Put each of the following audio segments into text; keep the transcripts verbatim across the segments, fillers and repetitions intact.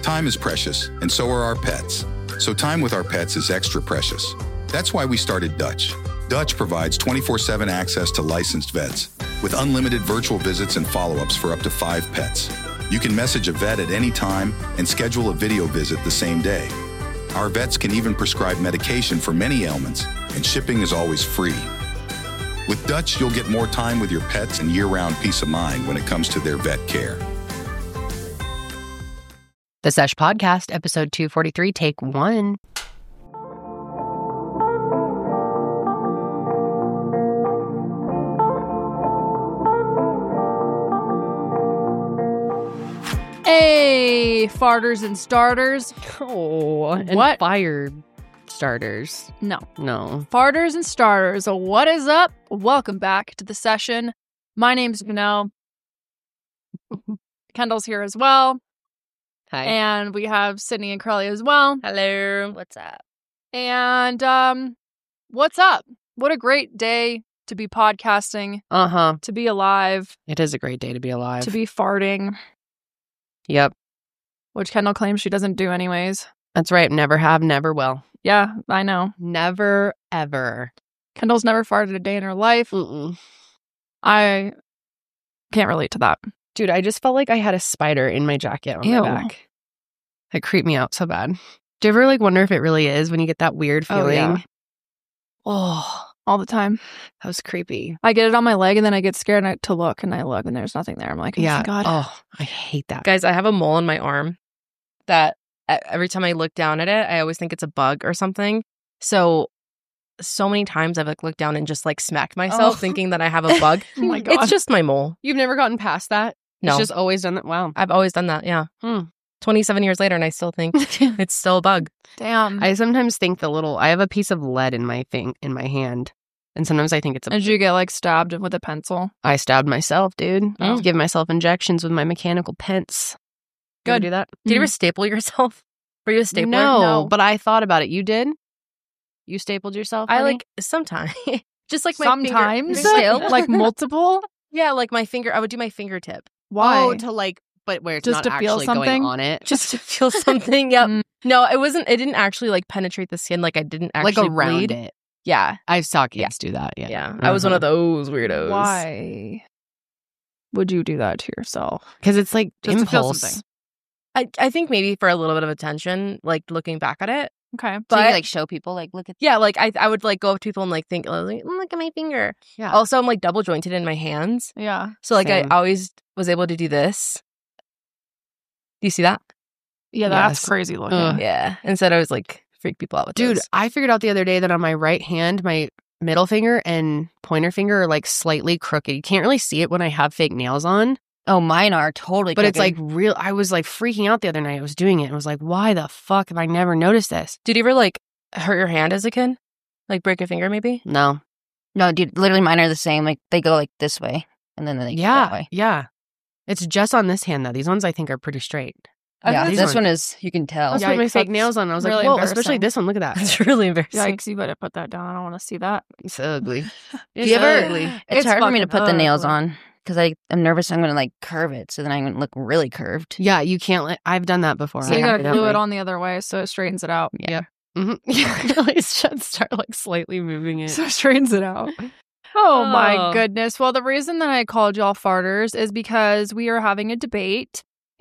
Time is precious, and so are our pets. So time with our pets is extra precious. That's why we started Dutch. Dutch provides twenty-four seven access to licensed vets with unlimited virtual visits and follow-ups for up to five pets. You can message a vet at any time and schedule a video visit the same day. Our vets can even prescribe medication for many ailments, and shipping is always free. With Dutch, you'll get more time with your pets and year-round peace of mind when it comes to their vet care. The Sesh Podcast, episode two forty-three, take one. Hey, farters and starters. Oh, and What? fire starters. No. No. Farters and starters. What is up? Welcome back to the session. My name's Janelle. Kendall's here as well. Hi. And we have Sydney and Curly as well. Hello. What's up? And um, what's up? What a great day to be podcasting, Uh-huh. to be alive, It is a great day to be alive. to be farting, Yep. which Kendall claims she doesn't do anyways. That's right. Never have, never will. Yeah, I know. Never, ever. Kendall's never farted a day in her life. Mm-mm. I can't relate to that. Dude, I just felt like I had a spider in my jacket on Ew. my back. It creeped me out so bad. Do you ever like wonder if it really is when you get that weird Oh, feeling? yeah. Oh, All the time. that was creepy. I get it on my leg and then I get scared and I, to look and I look and there's nothing there. I'm like, oh Yeah. my God. Oh, I hate that. Guys, I have a mole on my arm that e- every time I look down at it, I always think it's a bug or something. So, so many times I've like looked down and just like smacked myself Oh. thinking that I have a bug. Oh my God. It's just my mole. You've never gotten past that? No, It's just always done that? Wow. I've always done that. Yeah. Hmm. twenty-seven years later and I still think it's still a bug. Damn. I sometimes think the little, I have a piece of lead in my thing, in my hand. And sometimes I think it's a, Did you get like stabbed with a pencil? I stabbed myself, dude. I Oh. give myself injections with my mechanical pence. You ever Good. do that? Did you ever Mm. staple yourself? Were you a stapler? No, No. but I thought about it. You did? You stapled yourself? I honey? like sometimes. Just like my Sometimes? Finger, still. Like multiple? Yeah, like my finger. I would do my fingertip Why? Oh, to like, but where it's Just not to feel actually something? going on it. just to feel something. Yep. Mm. No, it wasn't. It didn't actually like penetrate the skin. Like I didn't actually like around bleed. it. Yeah. I saw kids do that. Yeah. Yeah. I was one of those weirdos. Why would you do that to yourself? Because it's like Just to feel impulse. something. I, I think maybe for a little bit of attention, like looking back at it. Okay. But So you like show people like look at yeah, like I I would like go up to people and like think, oh, like, look at my finger. Yeah. Also, I'm like double jointed in my hands. Yeah. So like Same. I always was able to do this. Do you see that? Yeah, that's Yes. crazy looking. Ugh. Yeah. Instead I was like freak people out with Dude, those. I figured out the other day that on my right hand, my middle finger and pointer finger are like slightly crooked. You can't really see it when I have fake nails on, oh mine are totally but it's like crooked. real. I was like freaking out the other night. I was doing it. I was like, why the fuck have I never noticed this? Did you ever like hurt your hand as a kid? Like break a finger maybe? No. no dude literally mine are the same, like they go like this way and then they go that Yeah. way. Yeah. It's just on this hand though. These ones I think are pretty straight. I Yeah, thought these this ones- one is, you can tell. I Yeah. put my Yikes, fake that's nails on. I was like, really whoa, especially embarrassing. this one. Look at that. That's really embarrassing. Yikes, you better put that down. I don't want to see that. It's ugly. Do It's you ever? ugly. It's, It's hard for me to fucking put the nails ugly. on because I am nervous I'm gonna like curve it, so then I'm gonna look really curved. Yeah, you can't let, I've done that before. So I you have gotta glue that it way. on the other way so it straightens it out. Yeah. Mhm. You really should start like slightly moving it. So it straightens it out. Oh my Oh. goodness. Well, the reason that I called y'all farters is because we are having a debate.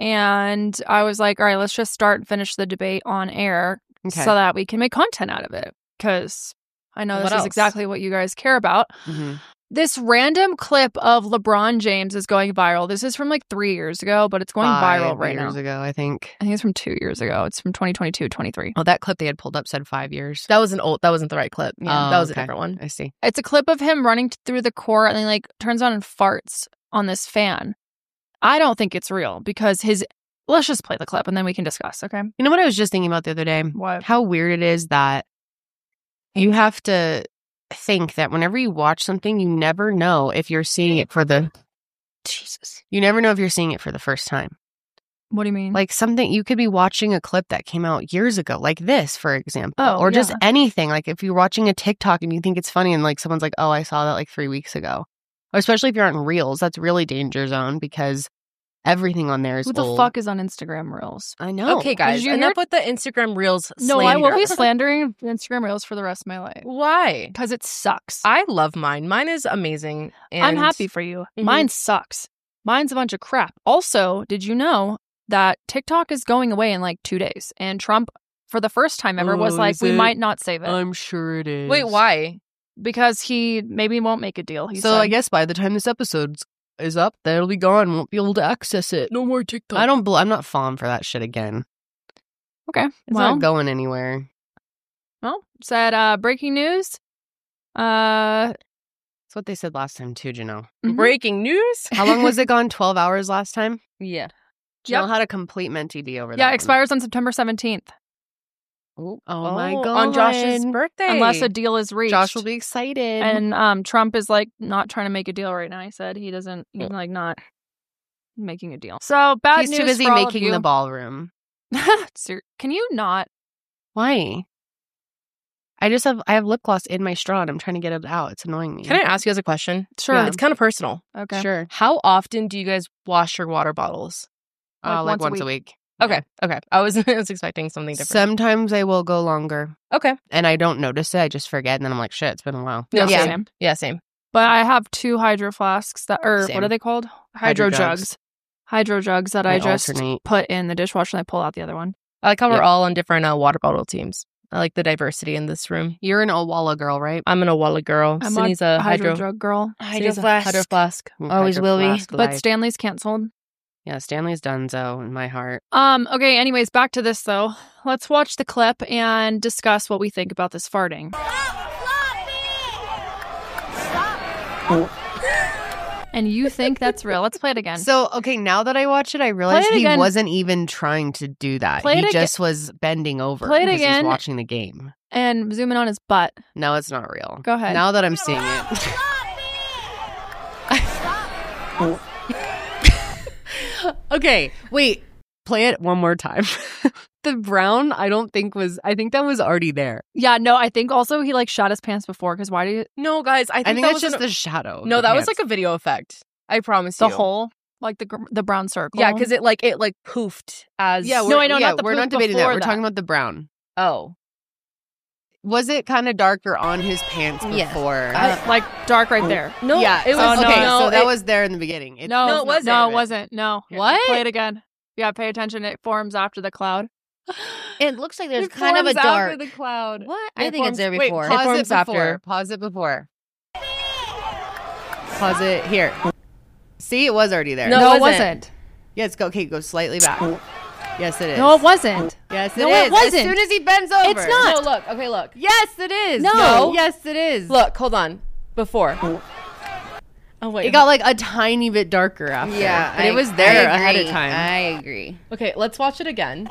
And I was like, all right, let's just start and finish the debate on air Okay. so that we can make content out of it. Because I know What this is else? exactly what you guys care about. Mhm. This random clip of LeBron James is going viral. This is from like three years ago, but it's going Five viral right years now. ago, I think. I think it's from two years ago. It's from twenty twenty-two, twenty-three. Oh, that clip they had pulled up said five years. That was an old that wasn't the right clip. Yeah. Oh, that was okay. a different one. I see. It's a clip of him running t- through the court and he like turns on and farts on this fan. I don't think it's real because his. Let's just play the clip and then we can discuss, okay? You know what I was just thinking about the other day? What? How weird it is that you have to think that whenever you watch something, you never know if you're seeing it for the Jesus. You never know if you're seeing it for the first time. What do you mean? Like something you could be watching a clip that came out years ago, like this, for example, Oh, or just yeah. anything. Like if you're watching a TikTok and you think it's funny, and like someone's like, "Oh, I saw that like three weeks ago," or especially if you're on Reels, that's really danger zone because Everything on there is Who the old. fuck is on Instagram Reels? I know. Okay, guys, you enough hear- with the Instagram Reels No, I will slander. be slandering Instagram Reels for the rest of my life Why? because it sucks. I love mine. Mine is amazing. And I'm happy for you. Mhm. Mine sucks. Mine's a bunch of crap. Also, did you know that TikTok is going away in like two days? And Trump, for the first time ever, was Oh, like, is we it? might not save it. I'm sure it is. Wait, why? because he maybe won't make a deal. He So said. I guess by the time this episode is up, that'll be gone. Won't be able to access it. No more TikTok. I don't. Bel I'm not falling for that shit again. Okay. It's well, not going anywhere. well, said uh, breaking news. Uh, That's what they said last time too, Janelle. mhm. Breaking news. How long was it gone? Twelve hours last time. Yeah. Janelle Yep. had a complete mentee D over that. Yeah, one. expires on September seventeenth, Oh, my god! On Josh's birthday. unless a deal is reached. Josh will be excited. And um, Trump is like not trying to make a deal right now. He said he doesn't. He's like not making a deal. So bad he's news too busy for all of making you. the ballroom. Sir, can you not? Why? I just have I have lip gloss in my straw and I'm trying to get it out. It's annoying me. Can I ask you guys a question? Sure. Yeah. It's kind of personal. Okay. Sure. How often do you guys wash your water bottles? Uh, Like like once once a a week. Okay. Okay. I was I was expecting something different. Sometimes I will go longer okay. and I don't notice it. I just forget and then I'm like, shit, it's been a while. No, Yeah. same. Same. Yeah, same. But I have two hydro flasks that, or Same. what are they called? Hydro, Hydro jugs. jugs. Hydro jugs that I They just alternate. put in the dishwasher and I pull out the other one. I like how we're Yep. all on different uh, water bottle teams. I like the diversity in this room. You're an Owala girl, right? I'm an Awala girl. I'm Sydney's a a hydro, hydro, jug girl. Hydro Sydney's a flask. hydro flask. Always will be. Flask But life. Stanley's canceled. Yeah, Stanley's donezo in my heart. Um, okay, anyways, back to this though. Let's watch the clip and discuss what we think about this farting. And you think that's real. Let's play it again. So, okay, now that I watch it, I realize it he again. wasn't even trying to do that. Play it he aga- just was bending over Play it because again. he's watching the game. And zoom in on his butt. No, it's not real. Go ahead. Now that I'm seeing it. Okay, wait. Play it one more time. The brown, I don't think was. I think that was already there. Yeah, no, I think also he like shot his pants before because why do you No, guys, I think, I think that that's was just an- the shadow. No, the that was pants. like a video effect. I promise the you. hole like the gr- the brown circle? Yeah, because it like it like poofed as Yeah, No, we're, I know, yeah, not the we're poof not debating that. before We're that. talking about the brown. oh Was it kind of darker on his pants Yes. before? Uh, like dark right there. no, yeah, it was Oh, no, okay. no, so that it- was there in the beginning. It, No, No, it it's not wasn't. No, there. it wasn't. No. Here, What? Play it again. Yeah, pay attention. It forms after the cloud. It looks like there's It kind of a forms after dark. the cloud. What? I It think forms- it's there wait, before. It Pause it forms before. after. Pause it before. Pause it here. See, it was already there. No, No, it it wasn't. wasn't. Yes, go. Okay, go slightly back. Yes, it is. No, it wasn't. Yes, it No, is. it wasn't. As soon as he bends over. It's not. No, look. Okay, look. Yes, it is. No. Yes, it is. Look, hold on. Before. Oh wait. It got like a tiny bit darker after. Yeah, but I- it was there I ahead of agree. time. I agree. Okay, let's watch it again.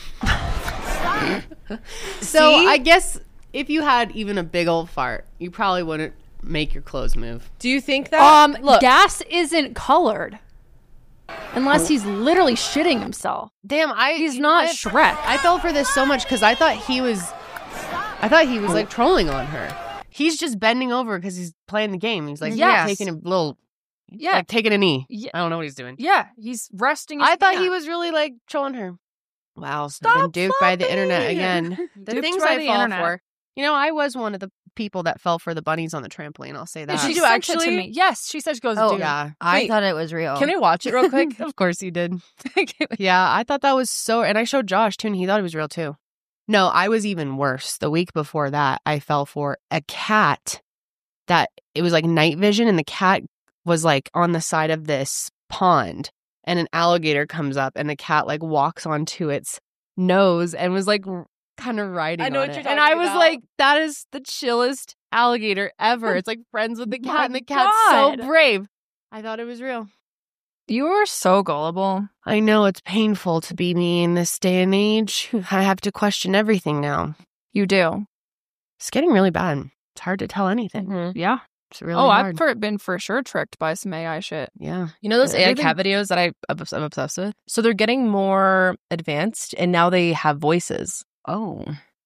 So See? I guess if you had even a big old fart, you probably wouldn't make your clothes move. Do you think that? Um, look. gas isn't colored unless he's literally shitting himself. Damn, I He's not I, Shrek. I fell for this so much because I thought he was, I thought he was like trolling on her. He's just bending over because he's playing the game. He's like, yeah, Yes. taking a little, Yeah, like taking a knee. Yeah. I don't know what he's doing. yeah, he's resting. His I thought he hand. was really like trolling her. Wow, so Stop I've been duped by the internet flopping. again. The Duped things by I the fall internet. for. You know, I was one of the people that fell for the bunnies on the trampoline. I'll say that. Did She you sent it actually? to me. Yes, she said she goes. Oh dude. yeah, I Wait, thought it was real. Can we watch it real quick? of course you did. Yeah, I thought that was so, and I showed Josh too, and he thought it was real too. No, I was even worse. The week before that, I fell for a cat that it was like night vision, and the cat was like on the side of this pond, and an alligator comes up, and the cat like walks onto its nose and was like kind of riding I know on what it. you're And I talking was about. like, that is the chillest alligator ever. It's like friends with the My cat, and the cat's God. so brave. I thought it was real. You are so gullible. I know it's painful to be me in this day and age. I have to question everything now. You do. It's getting really bad. It's hard to tell anything. Mhm. Yeah. It's really oh, hard. I've for, been for sure tricked by some A I shit. yeah. You know those A I Everything- cat videos that I, I'm obs- I'm obsessed with? So they're getting more advanced, and now they have voices. Oh.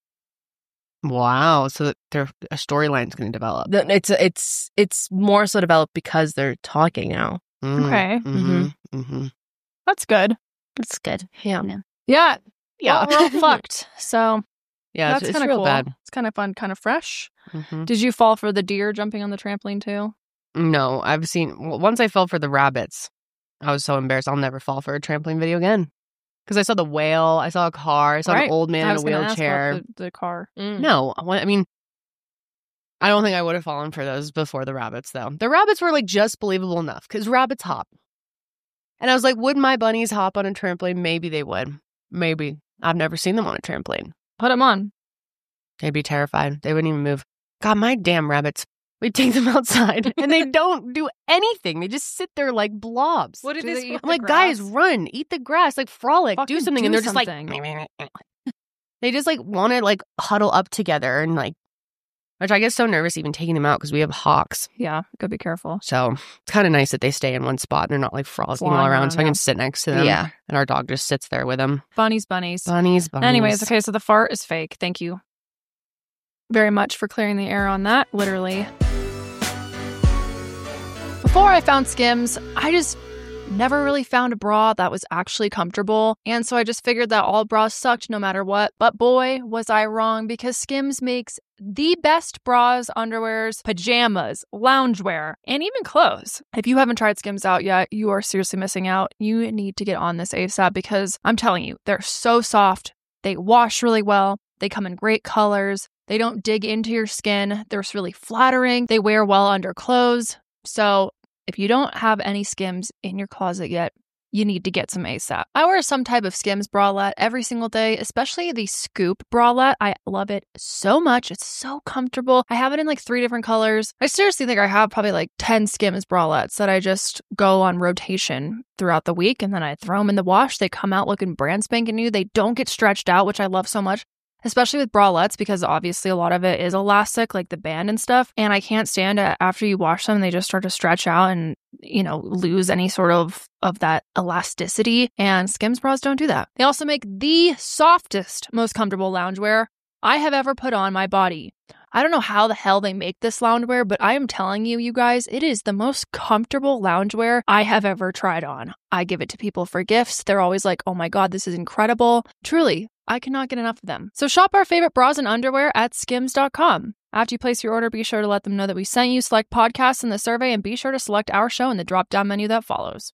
Wow. So their a storyline's going to develop. The- It's it's it's more so developed because they're talking now. Mm, Okay. Mm-hmm. Mm-hmm. That's good. It's good. Yeah. Yeah. Yeah. Well, we're all fucked. So Yeah, that's it's, it's kind of real cool. bad. It's kind of fun, kind of fresh. Mhm. Did you fall for the deer jumping on the trampoline too? No, I've seen, well, once I fell for the rabbits. I was so embarrassed. I'll never fall for a trampoline video again. Because I saw the whale, I saw a car, I saw Right. an old man I in a was gonna ask about wheelchair. The, the car. Mm. No, I wa- I mean, I don't think I would have fallen for those before the rabbits, though. The rabbits were like just believable enough because rabbits hop. And I was like, would my bunnies hop on a trampoline? Maybe they would. Maybe. I've never seen them on a trampoline. Put them on. They'd be terrified. They wouldn't even move. God, my damn rabbits. We take them outside and they don't do anything. They just sit there like blobs. What did Do this? they eat I'm like, guys, run, eat the grass, like frolic, Fucking do something. do and they're something. just like, they just like want to like huddle up together and like, which I get so nervous even taking them out because we have hawks. Yeah, gotta be careful. So it's kind of nice that they stay in one spot and they're not like frolicking all Flying around. around, So I yeah. can sit next to them. Yeah. And our dog just sits there with them. Bunnies, bunnies. Bunnies, bunnies. Anyways, okay, so the fart is fake. Thank you very much for clearing the air on that, literally. Before I found Skims, I just never really found a bra that was actually comfortable. And so I just figured that all bras sucked no matter what. But boy, was I wrong, because Skims makes the best bras, underwears, pajamas, loungewear, and even clothes. If you haven't tried Skims out yet, you are seriously missing out. You need to get on this ASAP because I'm telling you, they're so soft. They wash really well. They come in great colors. They don't dig into your skin. They're really flattering. They wear well under clothes. So if you don't have any Skims in your closet yet, you need to get some ASAP. I wear some type of Skims bralette every single day, especially the Scoop bralette. I love it so much. It's so comfortable. I have it in like three different colors. I seriously think I have probably like ten Skims bralettes that I just go on rotation throughout the week, and then I throw them in the wash. They come out looking brand spanking new. They don't get stretched out, which I love so much. Especially with bralettes, because obviously a lot of it is elastic, like the band and stuff. And I can't stand it after you wash them, they just start to stretch out and, you know, lose any sort of, of that elasticity. And Skims bras don't do that. They also make the softest, most comfortable loungewear I have ever put on my body. I don't know how the hell they make this loungewear, but I am telling you, you guys, it is the most comfortable loungewear I have ever tried on. I give it to people for gifts. They're always like, oh my God, this is incredible. Truly, I cannot get enough of them. So shop our favorite bras and underwear at skims dot com. After you place your order, be sure to let them know that we sent you. Select podcasts in the survey and be sure to select our show in the drop-down menu that follows.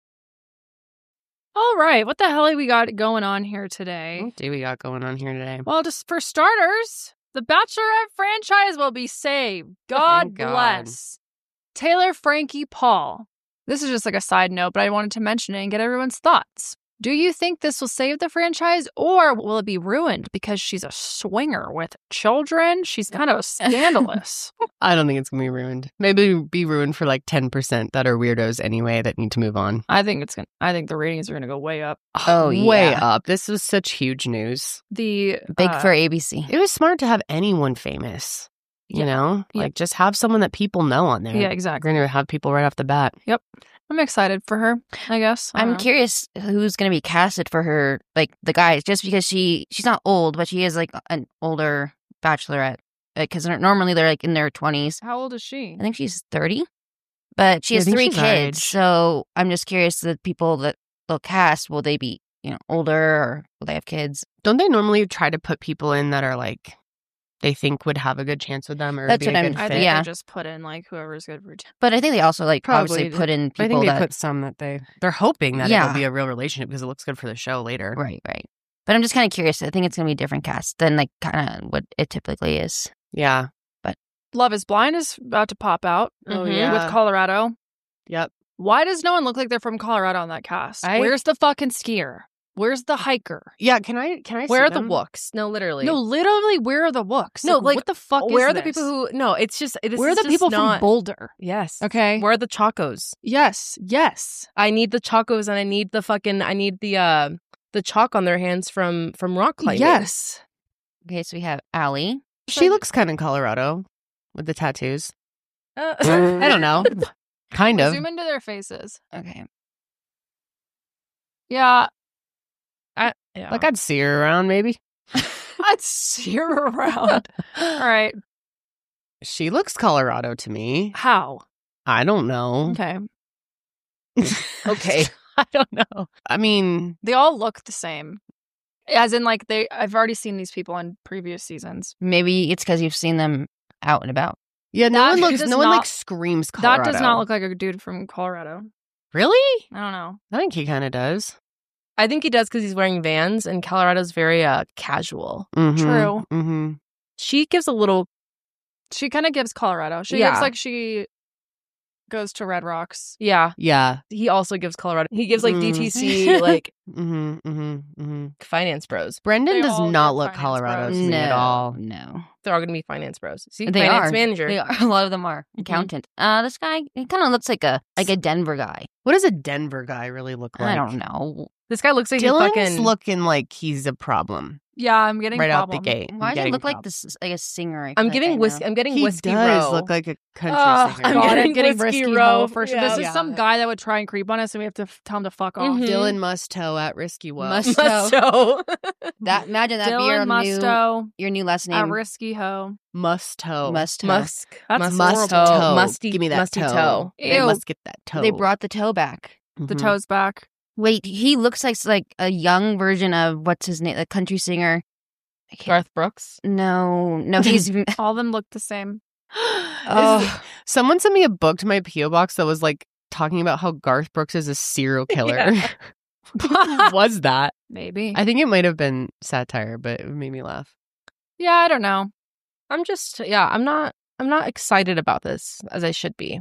All right, what the hell have we got going on here today? What do we got going on here today? Well, just for starters, the Bachelorette franchise will be saved. God Thank God. bless. Taylor, Frankie, Paul. This is just like a side note, but I wanted to mention it and get everyone's thoughts. Do you think this will save the franchise, or will it be ruined because she's a swinger with children? She's kind of scandalous. I don't think it's going to be ruined. Maybe it'll be ruined for like ten percent that are weirdos anyway that need to move on. I think it's gonna. I think the ratings are gonna go way up. Oh, Way yeah. up. This was such huge news. The Big uh, for A B C. It was smart to have anyone famous, you Yeah. know? Yeah. Like just have someone that people know on there. Yeah, exactly. We're going to have people right off the bat. I'm excited for her. I guess I don't I'm know. curious who's going to be casted for her, like the guys, just because she she's not old, but she is like an older bachelorette. Because normally they're like in their twenties. How old is she? I think she's thirty, but she Yeah, I has think three she's our kids. age. So I'm just curious, the people that they'll cast, will they be, you know, older, or will they have kids? Don't they normally try to put people in that are like, they think would have a good chance with them or That's be what a I'm- good I fit? think Yeah. they just put in like whoever's good for. But I think they also like Probably obviously do. put in I people think they that put some that they, they're hoping that Yeah. it'll be a real relationship because it looks good for the show later. right, right. But I'm just kind of curious. I think it's going to be a different cast than like kind of what it typically is. Yeah. Love is Blind is about to pop out. Oh, Mhm. yeah. With Colorado. Yep. Why does no one look like they're from Colorado on that cast? I- Where's the fucking skier? Where's the hiker? Yeah. Can I, can I Where see are the them? Wooks? No, literally. No, literally, where are the Wooks? No, like, what the fuck is Where are the this? people who? No, it's just. This Where are is the just people not, from Boulder? Yes. Okay. Where are the Chacos? Yes, yes. I need the Chacos, and I need the fucking. I need the uh the chalk on their hands from from rock climbing. Yes. Okay, so we have Allie. She looks kind of Colorado with the tattoos. Uh, I don't know. Kind of. Zoom into their faces. Okay. Yeah. I, yeah. Like I'd see her around maybe. I'd see her around. All right. She looks Colorado to me. How? I don't know. Okay. Okay. I don't know. I mean, They all look the same. As in, like, they. I've already seen these people in previous seasons. Maybe it's because you've seen them out and about. yeah, no That one looks. does No one like not- screams Colorado. That does not look like a dude from Colorado. Really? I don't know. I think he kind of does. I think he does because he's wearing Vans, and Colorado's very uh casual. Mhm, True. Mm-hmm. She gives a little. She kind of gives Colorado. She Yeah. looks like she goes to Red Rocks. Yeah, Yeah. he also gives Colorado. He gives like Mm. D T C like Mm-hmm. Mm-hmm. Mm-hmm. finance bros. Brendan They does all not get look finance Colorado bros. to me at all. No. They're all gonna be finance bros. See, They finance are. manager. They are. A lot of them are. Accountant. Uh, this guy, he kind of looks like a like a Denver guy. What does a Denver guy really look like? I don't know. This guy looks like he Dylan's fucking. looking like he's a problem Yeah, I'm getting right out problem. the gate. Why does Getting he look like prob- this? Like a singer. I feel I'm like I getting know. whiskey. I'm getting He whiskey does row. look like a country Ugh, singer. I'm God, getting I'm getting Whiskey risky Row. hoe for sure. Yeah. This is Yeah. some guy that would try and creep on us, and we have to f- tell him to fuck off. Mhm. Dylan Musto at Risky Woe. Must- Musto. That imagine that be your Dylan new Musto your new last at name. Risky Hoe. Musto. Must Musk. That's Must Must horrible. toe. Musty. Give me that musty toe. toe. I Ew. must get that toe. They brought the toe back. The Mhm. toes back. Wait, he looks like like a young version of what's his name, the country singer. I can't- Garth Brooks. No, no, he's All of them look the same. Oh. Is- someone sent me a book to my P O box that was like talking about how Garth Brooks is a serial killer. What was that? Maybe. I think it might have been satire, but it made me laugh. yeah, I don't know. I'm just yeah. I'm not. I'm not excited about this as I should be.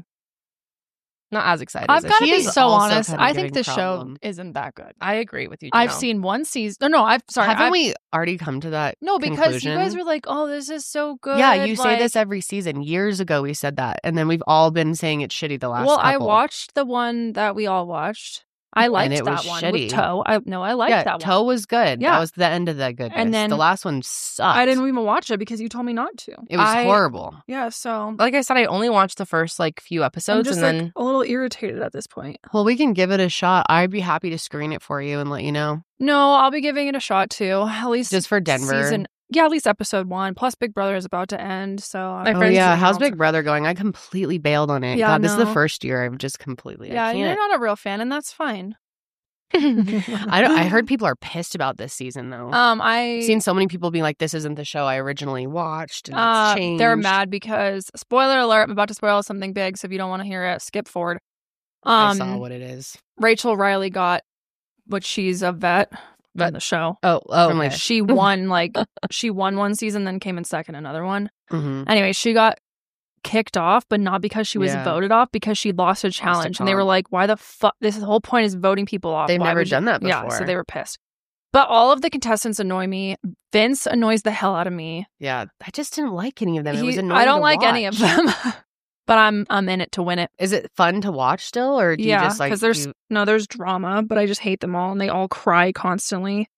Not as excited. I've as I got to He be is so also honest. kinda I think giving the problem. show isn't that good. I agree with you. I've Janelle. seen one season. No, no, I've sorry. Haven't I've, we already come to that? No, because conclusion? you guys were like, "Oh, this is so good." Yeah, you say like- this every season. Years ago, we said that, and then we've all been saying it's shitty the last. Well, I couple. watched the one that we all watched. I liked it that was one shitty. with Toe. I no, I liked yeah, that Toe one. was good. Yeah. That was the end of the goodness. And then- the last one sucked. I didn't even watch it because you told me not to. It was I- horrible. Yeah, so Like I said, I only watched the first like few I'm episodes, just and like then a little irritated at this point. Well, we can give it a shot. I'd be happy to screen it for you and let you know. No, I'll be giving it a shot too. At least Just for Denver. season. Yeah, at least episode one. Plus, Big Brother is about to end, so My Oh friends yeah, do how's now. Big Brother going? I completely bailed on it. Yeah, God, this is the no. first year I've just completely. Yeah, I you're can't. not a real fan, and that's fine. I don't. I heard people are pissed about this season though. Um, I I've seen so many people being like, "This isn't the show I originally watched," and uh, it's changed. they're mad because spoiler alert. I'm about to spoil something big, so if you don't want to hear it, skip forward. I Um, saw what it is. Rachel Riley got, but she's a vet on the show. oh oh From, like, okay. She won like she won one season, then came in second another one. Mm-hmm. Anyway, she got kicked off, but not because she was Yeah. voted off, because she lost a challenge. And they were comp. like, why the fuck? This whole point is voting people off. They've Why never would you-" done that Yeah, so before. they were pissed. But all of the contestants annoy me. Vince annoys the hell out of me. Yeah, I just didn't like any of them. It He- was annoying. I don't to like any of watch. them. But I'm I'm in it to win it. Is it fun to watch still, or do Yeah, you just like? because there's you- no there's drama, but I just hate them all, and they all cry constantly.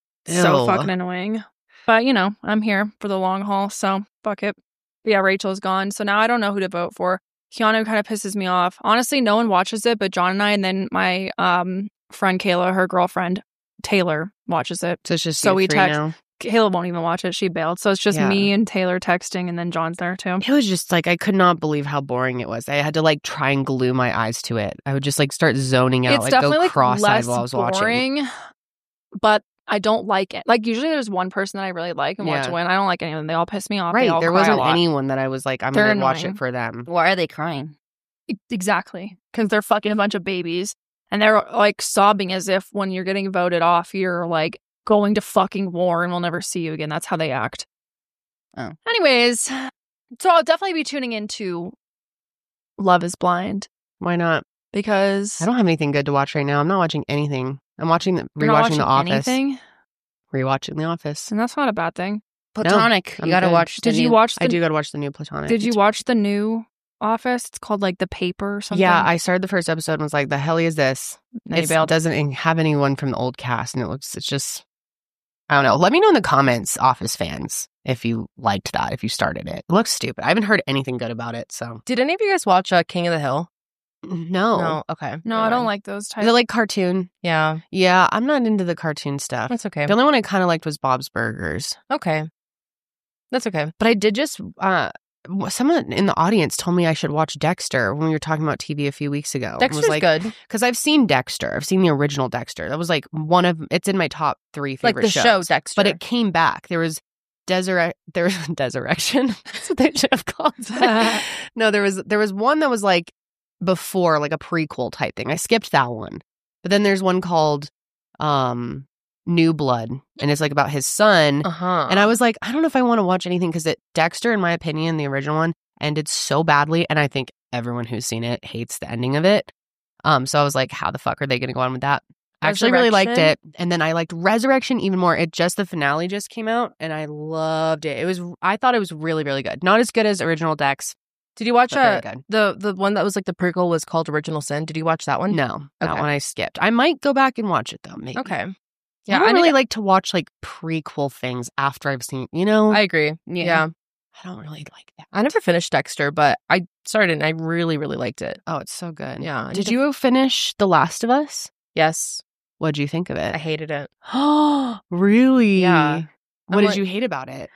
So Ew. fucking annoying. But you know, I'm here for the long haul, so fuck it. But yeah, Rachel's gone, so now I don't know who to vote for. Keanu kind of pisses me off. Honestly, no one watches it, but John and I, and then my um friend Kayla, her girlfriend Taylor, watches it. So it's just So you we three text- now? Kayla won't even watch it; she bailed. So it's just Yeah. me and Taylor texting, and then John's there too. It was just like I could not believe how boring it was. I had to like try and glue my eyes to it. I would just like start zoning out, It's like definitely go like cross-eyed less while I was watching. boring, but I don't like it. Like usually, there's one person that I really like and want Yeah. to win. I don't like any of them. They all piss me off. They Right, all there cry a wasn't lot. anyone that I was like, I'm They're gonna watch annoying. it for them. Why are they crying? E- Exactly, because they're fucking a bunch of babies, and they're like sobbing as if when you're getting voted off, you're like going to fucking war and we'll never see you again. That's how they act. Oh. Anyways, so I'll definitely be tuning into Love Is Blind Why not? because I don't have anything good to watch right now. I'm not watching anything. I'm watching the you're not rewatching The watching Office. anything, Rewatching The Office. and that's not a bad thing. Platonic. I'm you got to good. watch. the Did you new- watch? The, I do got to watch the new Platonic. Did you It's- watch the new Office? It's called like The Paper or something. Yeah, I started the first episode and was like, the hell is this? Then you It bailed. doesn't have anyone from the old cast, and it looks, it's just, I don't know. Let me know in the comments, Office fans, if you liked that, if you started it. It looks stupid. I haven't heard anything good about it, so. Did any of you guys watch uh, King of the Hill? No. No. Okay. No, Never I don't mind. like those types. Is it like cartoon? Yeah, Yeah, I'm not into the cartoon stuff. that's okay. The only one I kind of liked was Bob's Burgers. Okay, that's okay. But I did just uh, someone in the audience told me I should watch Dexter when we were talking about T V a few weeks ago. It Dexter's was like, good. because I've seen Dexter. I've seen the original Dexter. That was like one of, it's in my top three Like favorite the shows. show Dexter. But it came back. There was Deseret, there was Desurrection. That's what they should have called it. No, there was there was one that was like before, like a prequel type thing. I skipped that one. But then there's one called um, New Blood, and it's like about his son. Uh-huh. And I was like, I don't know if I want to watch anything because it Dexter, in my opinion, the original one, ended so badly, and I think everyone who's seen it hates the ending of it. Um, so I was like, how the fuck are they going to go on with that? I actually really liked it, and then I liked Resurrection even more. It just the finale just came out, and I loved it. It was I thought it was really really good. Not as good as original Dex. Did you watch but very uh, good. the the one that was like the prequel was called Original Sin? Did you watch that one? No, that Okay. one I skipped. I might go back and watch it though. Maybe. Okay. Yeah, I I don't need really to- like to watch like prequel things after I've seen. You know, I agree. Yeah. Yeah. I don't really like that. I never finished Dexter, but I started and I really, really liked it. Oh, it's so good. Yeah. I need Did to- you finish The Last of Us? Yes. What'd you think of I it? hated it. Oh, really? Yeah. What I'm did like- you hate about it?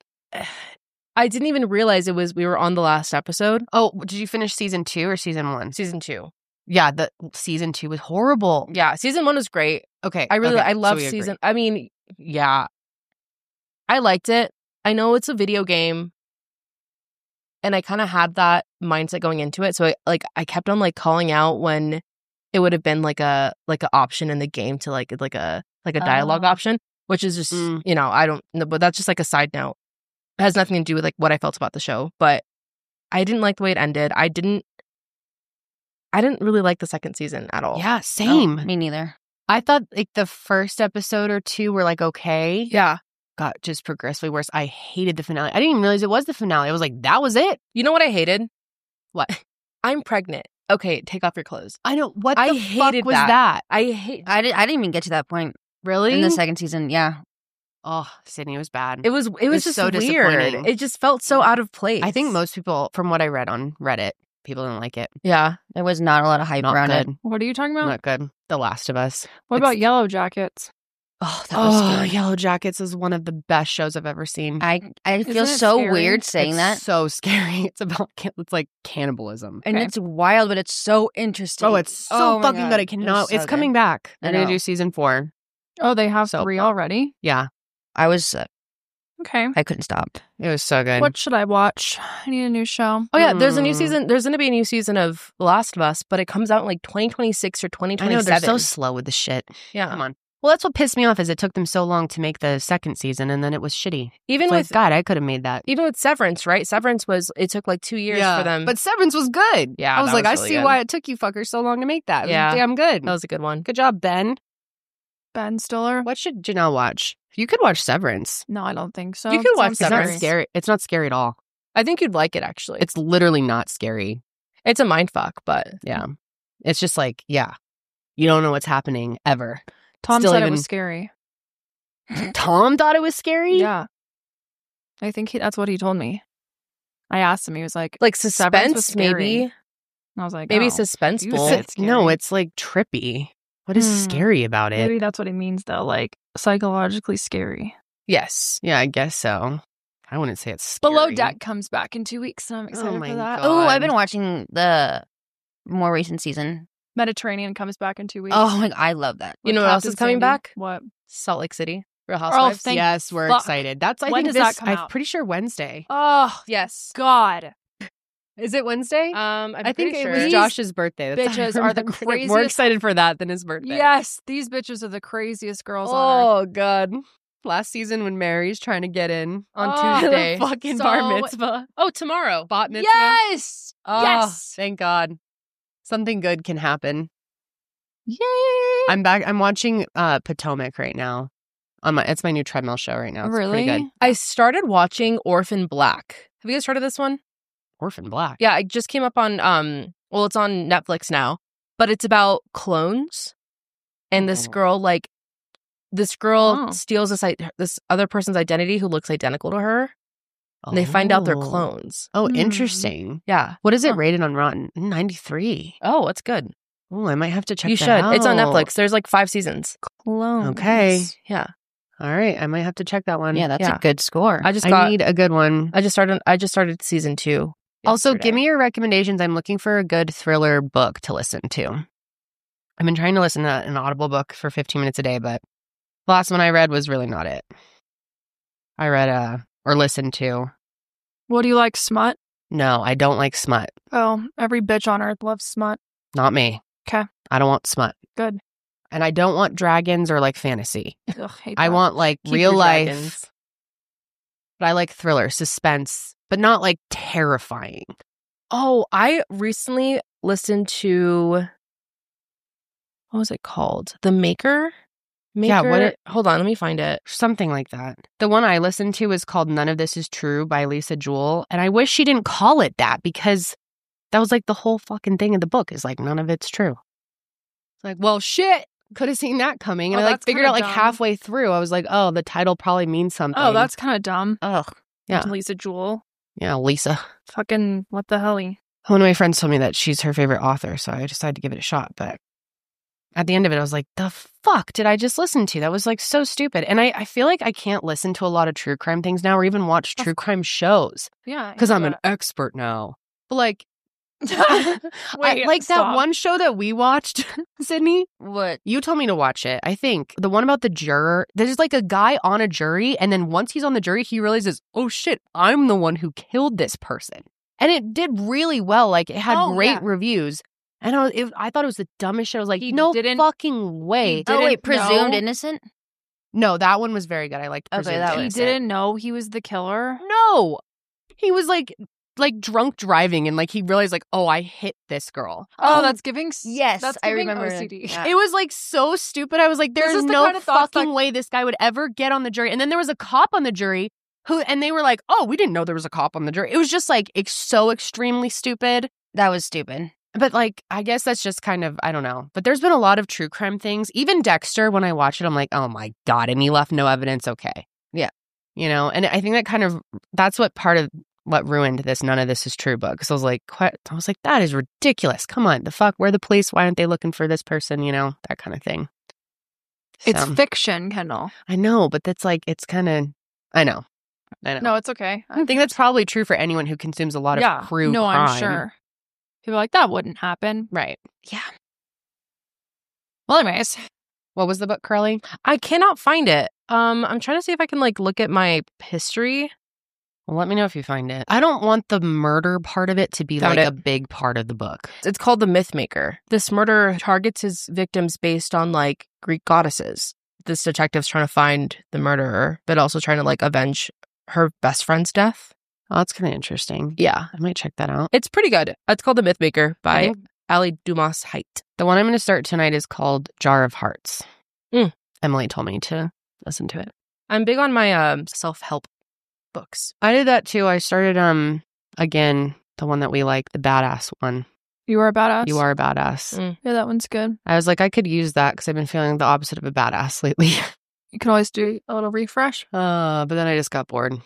I didn't even realize it was we were on the last episode. Oh, did you finish season two or season one? Season two. Yeah, the season two was horrible. Yeah. Season one was great. Okay, I really okay, I so love we agree. season I mean, yeah. I liked it. I know it's a video game. And I kind of had that mindset going into it. So I like I kept on like calling out when it would have been like a like an option in the game to like like a like a dialogue Oh. option, which is just Mm. you know, I don't know, but that's just like a side note. It has nothing to do with like what I felt about the show. But I didn't like the way it ended. I didn't I didn't really like the second season at all. Yeah, same. Me neither. I thought like the first episode or two were like okay. Yeah. Got just progressively worse. I hated the finale. I didn't even realize it was the finale. I was like, that was it. You know what I hated? What? I'm pregnant. Okay, take off your clothes. I know what I the hated fuck was that. that? I hate I, did, I didn't even get to that point Really? in the second season. Yeah. Oh, Sydney was bad. it was it was was just so weird. disappointing. It just felt so out of place. I think most people, from what I read on Reddit, people didn't like it. Yeah. There was not a lot of hype Not around good. it. What are you talking about? Not good. The Last of Us. What It's- about Yellow Jackets? Oh, that was Oh, good. Yellow Jackets is one of the best shows I've ever seen. I, I feel Isn't it so scary? weird saying it's that. so scary. It's about can- it's like cannibalism. And Okay. it's wild, but it's so interesting. Oh, it's so Oh my fucking God. good. I It was cannot. so It's good. coming back. I They're gonna know. do season four. Oh, they have So- three already. Yeah, I was, uh, Okay. I couldn't stop. it was so good. What should I watch? I need a new show. Oh yeah, there's a new Hmm. season. There's going to be a new season of The Last of Us, but it comes out in like twenty twenty-six or twenty I twenty-seven. know they're so slow with the shit. yeah. Come on. Well, that's what pissed me off is it took them so long to make the second season, and then it was shitty. Even It's like, with God, I could have made that. even with Severance, right? Severance was it took like two years for them. But Severance was good. Yeah, I was that like, was I really see good. why it took you fuckers so long to make that. It was Yeah. damn good. that was a good one. Good job, Ben. Ben Stiller? What should Janelle watch? You could watch Severance. No, I don't think so. You could watch Sounds It's not Severance. scary. It's not scary at all. I think you'd like it actually. It's It's literally not scary. it's a mind fuck, but Yeah. It's just like, yeah, you don't know what's happening ever. Tom Still said even- it was scary. Tom thought it was scary? Yeah. I think he, that's what he told me. I asked him. He was like, like Severance was suspense scary. maybe. and I was like, Maybe oh, suspenseful. you said It's, no, scary. it's like trippy. What is Hmm. scary about it? maybe that's what he means though, like psychologically scary. Yes. Yeah, I guess so. I wouldn't say it's scary. Below Deck comes back in two weeks, and I'm excited my for that. God. Oh, I've been watching the more recent season. Mediterranean comes back in two weeks. Oh my, I love that. You with know what else Captain is coming Sandy. back? What? Salt Lake City. Real Oh, Housewives. thank Yes, we're fuck. excited. That's I When think does that this, come I'm out? pretty sure Wednesday. Oh yes. God! Is it Wednesday? Um, I'm I think pretty it sure. was These Josh's birthday. That's how I bitches are the remembered it. More craziest- excited for that than his birthday. Yes, these bitches are the craziest girls on earth. Oh God! Last season when Mary's trying to get in on Oh, Tuesday. the fucking so- bar mitzvah, Oh, tomorrow. bat mitzvah. Yes, Oh, yes. thank God. Something good can happen. Yay! I'm back. I'm watching uh Potomac right now. On my, it's my new treadmill show right now. It's Really? pretty good. I started watching Orphan Black. Have you guys heard of this one? Orphan Black. Yeah, it just came up on um well, it's on Netflix now, but it's about clones. And this Oh. girl like this girl Oh. steals this i- this other person's identity who looks identical to her, and they find out they're Oh. clones. Oh, Hmm. interesting. Yeah. What is it Huh. rated on Rotten? ninety-three. Oh, it's good. Oh, I might have to check you that should. It's on out. Netflix. There's like five seasons. Clones. Okay. Yeah. All right, I might have to check that one. Yeah, that's Yeah. a good score. I just I got. need a good one. I just started. I just started season two. Also, yesterday. give me your recommendations. I'm looking for a good thriller book to listen to. I've been trying to listen to an Audible book for fifteen minutes a day, but the last one I read was really not it. I read uh or listened to. What do you like, smut? No, I don't like smut. Oh, every bitch on earth loves smut. Not me. 'Kay. I don't want smut. Good. And I don't want dragons or like fantasy. Ugh, hate I that. want like Keep real your life. dragons. But I like thriller, suspense, but not like terrifying. Oh, I recently listened to. What was it called? The Maker. Maker? Yeah, what it- Hold on, let me find it. Something like that. The one I listened to is called None of This Is True by Lisa Jewell. And I wish she didn't call it that because that was like the whole fucking thing of the book is like none of it's true. It's like, well, shit. Could have seen that coming. And Oh, I like that's figured kinda out like dumb. halfway through. I was like, oh, the title probably means something. Oh, that's kind of dumb. Ugh. Yeah. Lisa Jewell. Yeah, Lisa. Fucking what the hell? One of my friends told me that she's her favorite author, so I decided to give it a shot. But at the end of it, I was like, the fuck did I just listen to? That was like so stupid. And I, I feel like I can't listen to a lot of true crime things now or even watch true crime shows Yeah. because I'm an expert now. But like, I, Wait, like that stop. one show that we watched, Sydney, What? you told me to watch it. I think the one about the juror, there's like a guy on a jury. And then once he's on the jury, he realizes, oh shit, I'm the one who killed this person. And it did really well. Like it had Oh, great yeah. reviews. And I, was, it, I thought it was the dumbest shit. I was like, He no didn't- fucking way. he Oh, wait, didn't presumed know- innocent? No, that one was very good. I liked Okay, Presumed that He was Innocent. didn't know he was the killer. No. He was like, like drunk driving and like he realized like, oh, I hit this girl. Oh, that's giving. s- Yes, that's I giving remember O C D. that. It was like so stupid. I was like, This there's is the no kind of thoughts fucking that- way this guy would ever get on the jury. And then there was a cop on the jury who, and they were like, oh, we didn't know there was a cop on the jury. It was just like, it's so extremely stupid. That was stupid. But like, I guess that's just kind of, I don't know. But there's been a lot of true crime things. Even Dexter, when I watch it, I'm like, oh my God. And he left no evidence. Okay. Yeah. You know, and I think that kind of, that's what part of what ruined this None of This Is True book. Because I was like, what? I was like, that is ridiculous. Come on. The fuck? Where are the police? Why aren't they looking for this person? You know, that kind of thing. It's So, fiction, Kendall. I know, but that's like, it's kind of, I know. I know. No, it's okay. I think that's probably true for anyone who consumes a lot of yeah. true no, crime. I'm sure. People are like, that wouldn't happen. Right. Yeah. Well, anyways, What was the book, Curly? I cannot find it. Um, I'm trying to see if I can like look at my history. Well, let me know if you find it. I don't want the murder part of it to be Found like it. a big part of the book. It's called The Myth Maker. This murderer targets his victims based on like Greek goddesses. This detective's trying to find the murderer, but also trying to like avenge her best friend's death. Oh, that's kind of interesting. Yeah. I might check that out. It's pretty good. It's called The Myth Maker by Okay. Ali Dumas Height. The one I'm going to start tonight is called Jar of Hearts. Mm. Emily told me to listen to it. I'm big on my um, self-help books. I did that too. I started, um, again, the one that we like, the badass one. you are a badass. You are a badass. Mm. Yeah, that one's good. I was like, I could use that because I've been feeling the opposite of a badass lately. You can always do a little refresh. uh, but then I just got bored.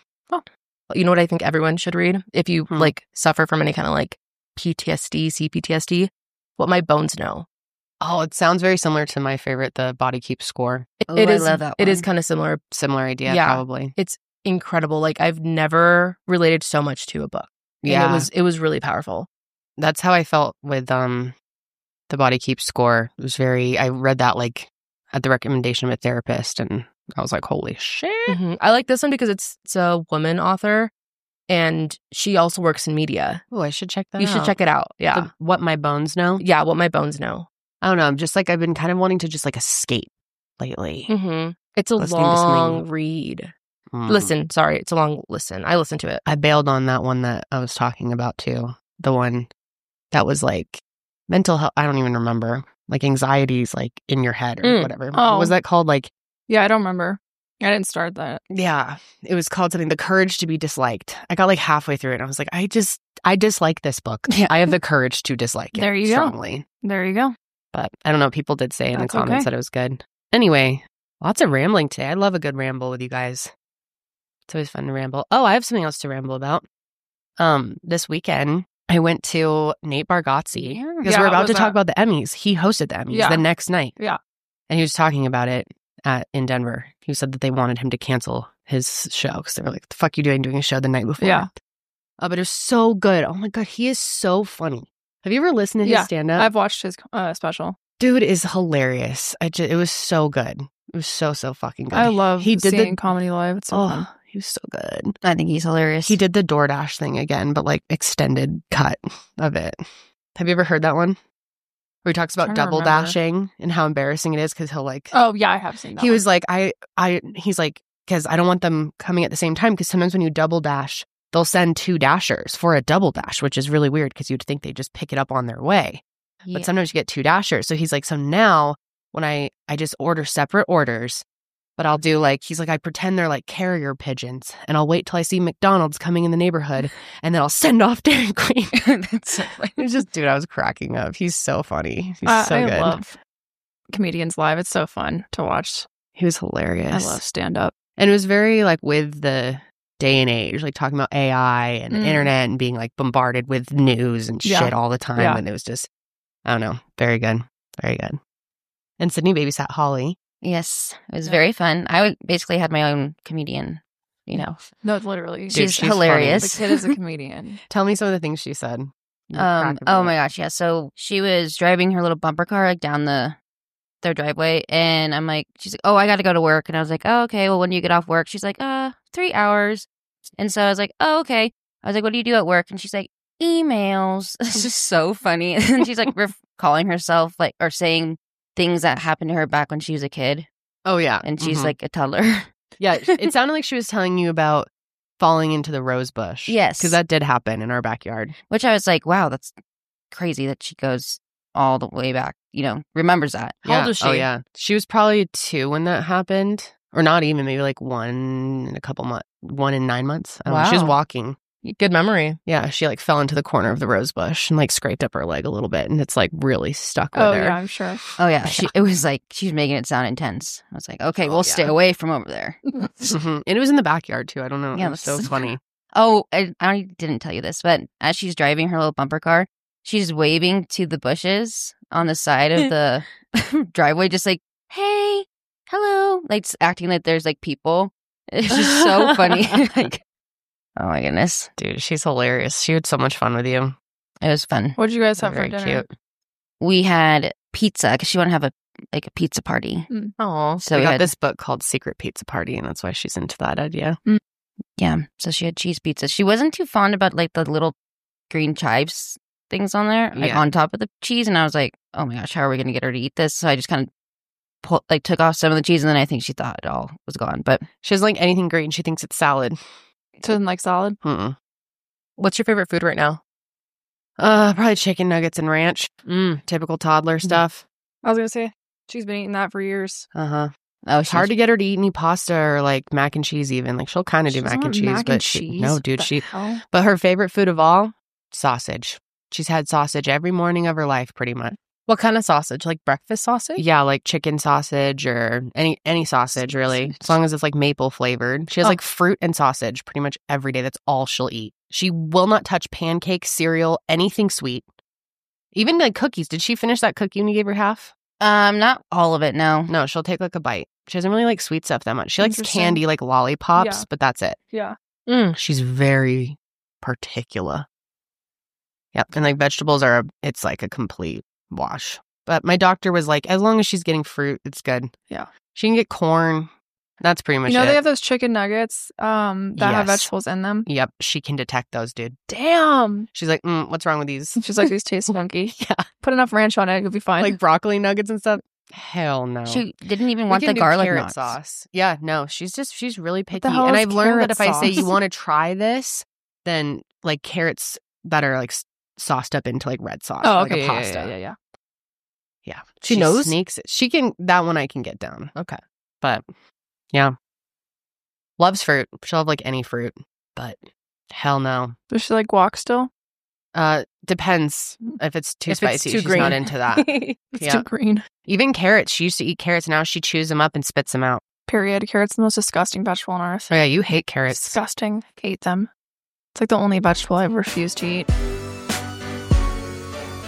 You know what I think everyone should read? If you Hmm. like suffer from any kind of like P T S D, C P T S D, What My Bones Know. Oh, it sounds very similar to my favorite, the Body Keeps Score. It, Oh, it I is love that It is one. kind of similar. Similar idea, Yeah. probably. It's incredible. Like I've never related so much to a book. And Yeah. it was it was really powerful. That's how I felt with um the Body Keeps Score. It was very, I read that like at the recommendation of a therapist and I was like, holy shit. Mhm. I like this one because it's it's a woman author and she also works in media. Oh, I should check that You out. should check it out. Yeah. The What My Bones Know. yeah, What My Bones Know. I don't know. I'm just like, I've been kind of wanting to just like escape lately. Mm-hmm. It's a Listening to long something- read. Mm. Listen, sorry, it's a long listen. I listened to it. I bailed on that one that I was talking about too. The one that was like mental health. I don't even remember. Like anxieties like in your head or Mm. whatever. Oh. What was that called? Like, Yeah, I don't remember. I didn't start that. yeah, it was called something, The Courage to Be Disliked. I got like halfway through it and I was like, I just, I dislike this book. Yeah. I have the courage to dislike it There you go. strongly. There you go. But I don't know. People did say in the That's comments okay. that it was good. Anyway, lots of rambling today. I love a good ramble with you guys. It's always fun to ramble. Oh, I have something else to ramble about. Um, this weekend I went to Nate Bargatze Yeah. because Yeah, we're how about was to talk that? about the Emmys. He hosted the Emmys Yeah. the next night. Yeah. And he was talking about it. at in Denver. He said that they wanted him to cancel his show because they were like, the fuck you doing doing a show the night before? Yeah. Uh, but it was so good. Oh my God, he is so funny. Have you ever listened to his Yeah, stand-up? I've watched his uh, special. Dude is hilarious. I just, it was so good. It was so, so fucking good. I love he did seeing the, comedy live. It's so oh, fun. he was so good. I think he's hilarious. He did the DoorDash thing again, but like extended cut of it. Have you ever heard that one? Where he talks about Trying to double remember. dashing and how embarrassing it is because he'll like, Oh, yeah, I have seen that. he one. was like, I, I, he's like, because I don't want them coming at the same time because sometimes when you double dash, they'll send two dashers for a double dash, which is really weird because you'd think they just pick it up on their way. Yeah. But sometimes you get two dashers. So he's like, so now when I, I just order separate orders, but I'll do like, he's like, I pretend they're like carrier pigeons and I'll wait till I see McDonald's coming in the neighborhood and then I'll send off Dairy Queen. That's so funny. It was just, dude, I was cracking up. He's so funny. He's Uh, so I good. love comedians live. It's so fun to watch. He was hilarious. I love stand up. And it was very like with the day and age, like talking about A I and the Mm. internet and being like bombarded with news and Yeah. shit all the time. Yeah. And it was just, I don't know, very good. Very good. And Sydney babysat Holly. Yes, it was Yeah. very fun. I would basically had my own comedian, you know. No, literally. Dude, she's, she's hilarious. The kid is a comedian. Tell me some of the things she said. You were Um. cracking Oh me my up. gosh. Yeah. So she was driving her little bumper car like down the their driveway, and I'm like, she's like, oh, I got to go to work, and I was like, oh, okay. Well, when do you get off work? She's like, uh, three hours. And so I was like, oh, okay. I was like, what do you do at work? And she's like, emails. It's just so funny. And she's like ref- calling herself like or saying things that happened to her back when she was a kid, Oh, yeah. and she's Mhm. like a toddler. yeah, it sounded like she was telling you about falling into the rose bush. Yes. Because that did happen in our backyard. Which I was like, wow, that's crazy that she goes all the way back, you know, remembers that. How yeah. old is Oh, she? yeah. She was probably two when that happened. Or not even, maybe like one in a couple months, one in nine months. I don't know. She was Wow. walking. Good memory. Yeah, she like fell into the corner of the rose bush and like scraped up her leg a little bit, and it's like really stuck with Oh, her. yeah, I'm sure. Oh, yeah. She, it was like, she was making it sound intense. I was like, okay, Oh, we'll stay yeah. away from over there. Mhm. And it was in the backyard too. I don't know. Yeah, it was so that's- funny. Oh, I, I didn't tell you this, but as she's driving her little bumper car, she's waving to the bushes on the side of the driveway, just like, hey, hello, like s- acting like there's like people. It's just so funny. Like, oh my goodness. Dude, she's hilarious. She had so much fun with you. It was fun. What did you guys have Very for dinner? cute. We had pizza because she wanted to have a like a pizza party. Oh, So so we we got had- this book called Secret Pizza Party, and that's why she's into that idea. Yeah. So she had cheese pizza. She wasn't too fond about like the little green chives things on there, like Yeah. on top of the cheese. And I was like, oh my gosh, how are we going to get her to eat this? So I just kind of pull, like took off some of the cheese, and then I think she thought it all was gone. But She doesn't like anything green. She thinks it's salad. So then, like solid. Mm-mm. What's your favorite food right now? Uh, probably chicken nuggets and ranch. Mm, typical toddler stuff. I was gonna say she's been eating that for years. Uh huh. oh, It's hard to get her to eat any pasta or like mac and cheese. Even like she'll kind of do She mac doesn't and want cheese, mac but and she, cheese? no, What dude, the she. hell? But her favorite food of all, sausage. She's had sausage every morning of her life, pretty much. What kind of sausage? Like breakfast sausage? Yeah, like chicken sausage or any any sausage really, as long as it's like maple flavored. She has Oh. like fruit and sausage pretty much every day. That's all she'll eat. She will not touch pancakes, cereal, anything sweet, even like cookies. Did she finish that cookie when you gave her half? Um, not all of it. No. No, she'll take like a bite. She doesn't really like sweet stuff that much. She likes Interesting. candy, like lollipops, Yeah. but that's it. Yeah. Mm. She's very particular. Yep, and like vegetables are, it's like a complete wash. But my doctor was like, as long as she's getting fruit, it's good. Yeah. She can get corn. That's pretty much You know it. they have those chicken nuggets um that have Yes. vegetables in them. Yep, she can detect those, dude. Damn. She's like, mm, what's wrong with these? She's like, these taste funky. Yeah, Put enough ranch on it, it'll be fine. like broccoli nuggets and stuff. Hell no. She didn't even We want can the do garlic carrot nuts. sauce. Yeah, no, she's just she's really picky. the hell And is I've learned that carrot if I say you sauce? want to try this, then like carrots that are like s- sauced up into like red sauce, oh, like okay. a yeah, pasta. Yeah, yeah, yeah. Yeah. She knows? Sneaks it. She can, that one I can get down. Okay. But yeah. Loves fruit. She'll have like any fruit, but hell no. Does she like walk still? Uh, depends if it's too If it's spicy. too She's green. not into that. It's Yeah. too green. Even carrots. She used to eat carrots. Now she chews them up and spits them out. Period. Carrots the most disgusting vegetable on earth. Oh yeah, you hate carrots. Disgusting. Hate them. It's like the only vegetable I refuse to eat.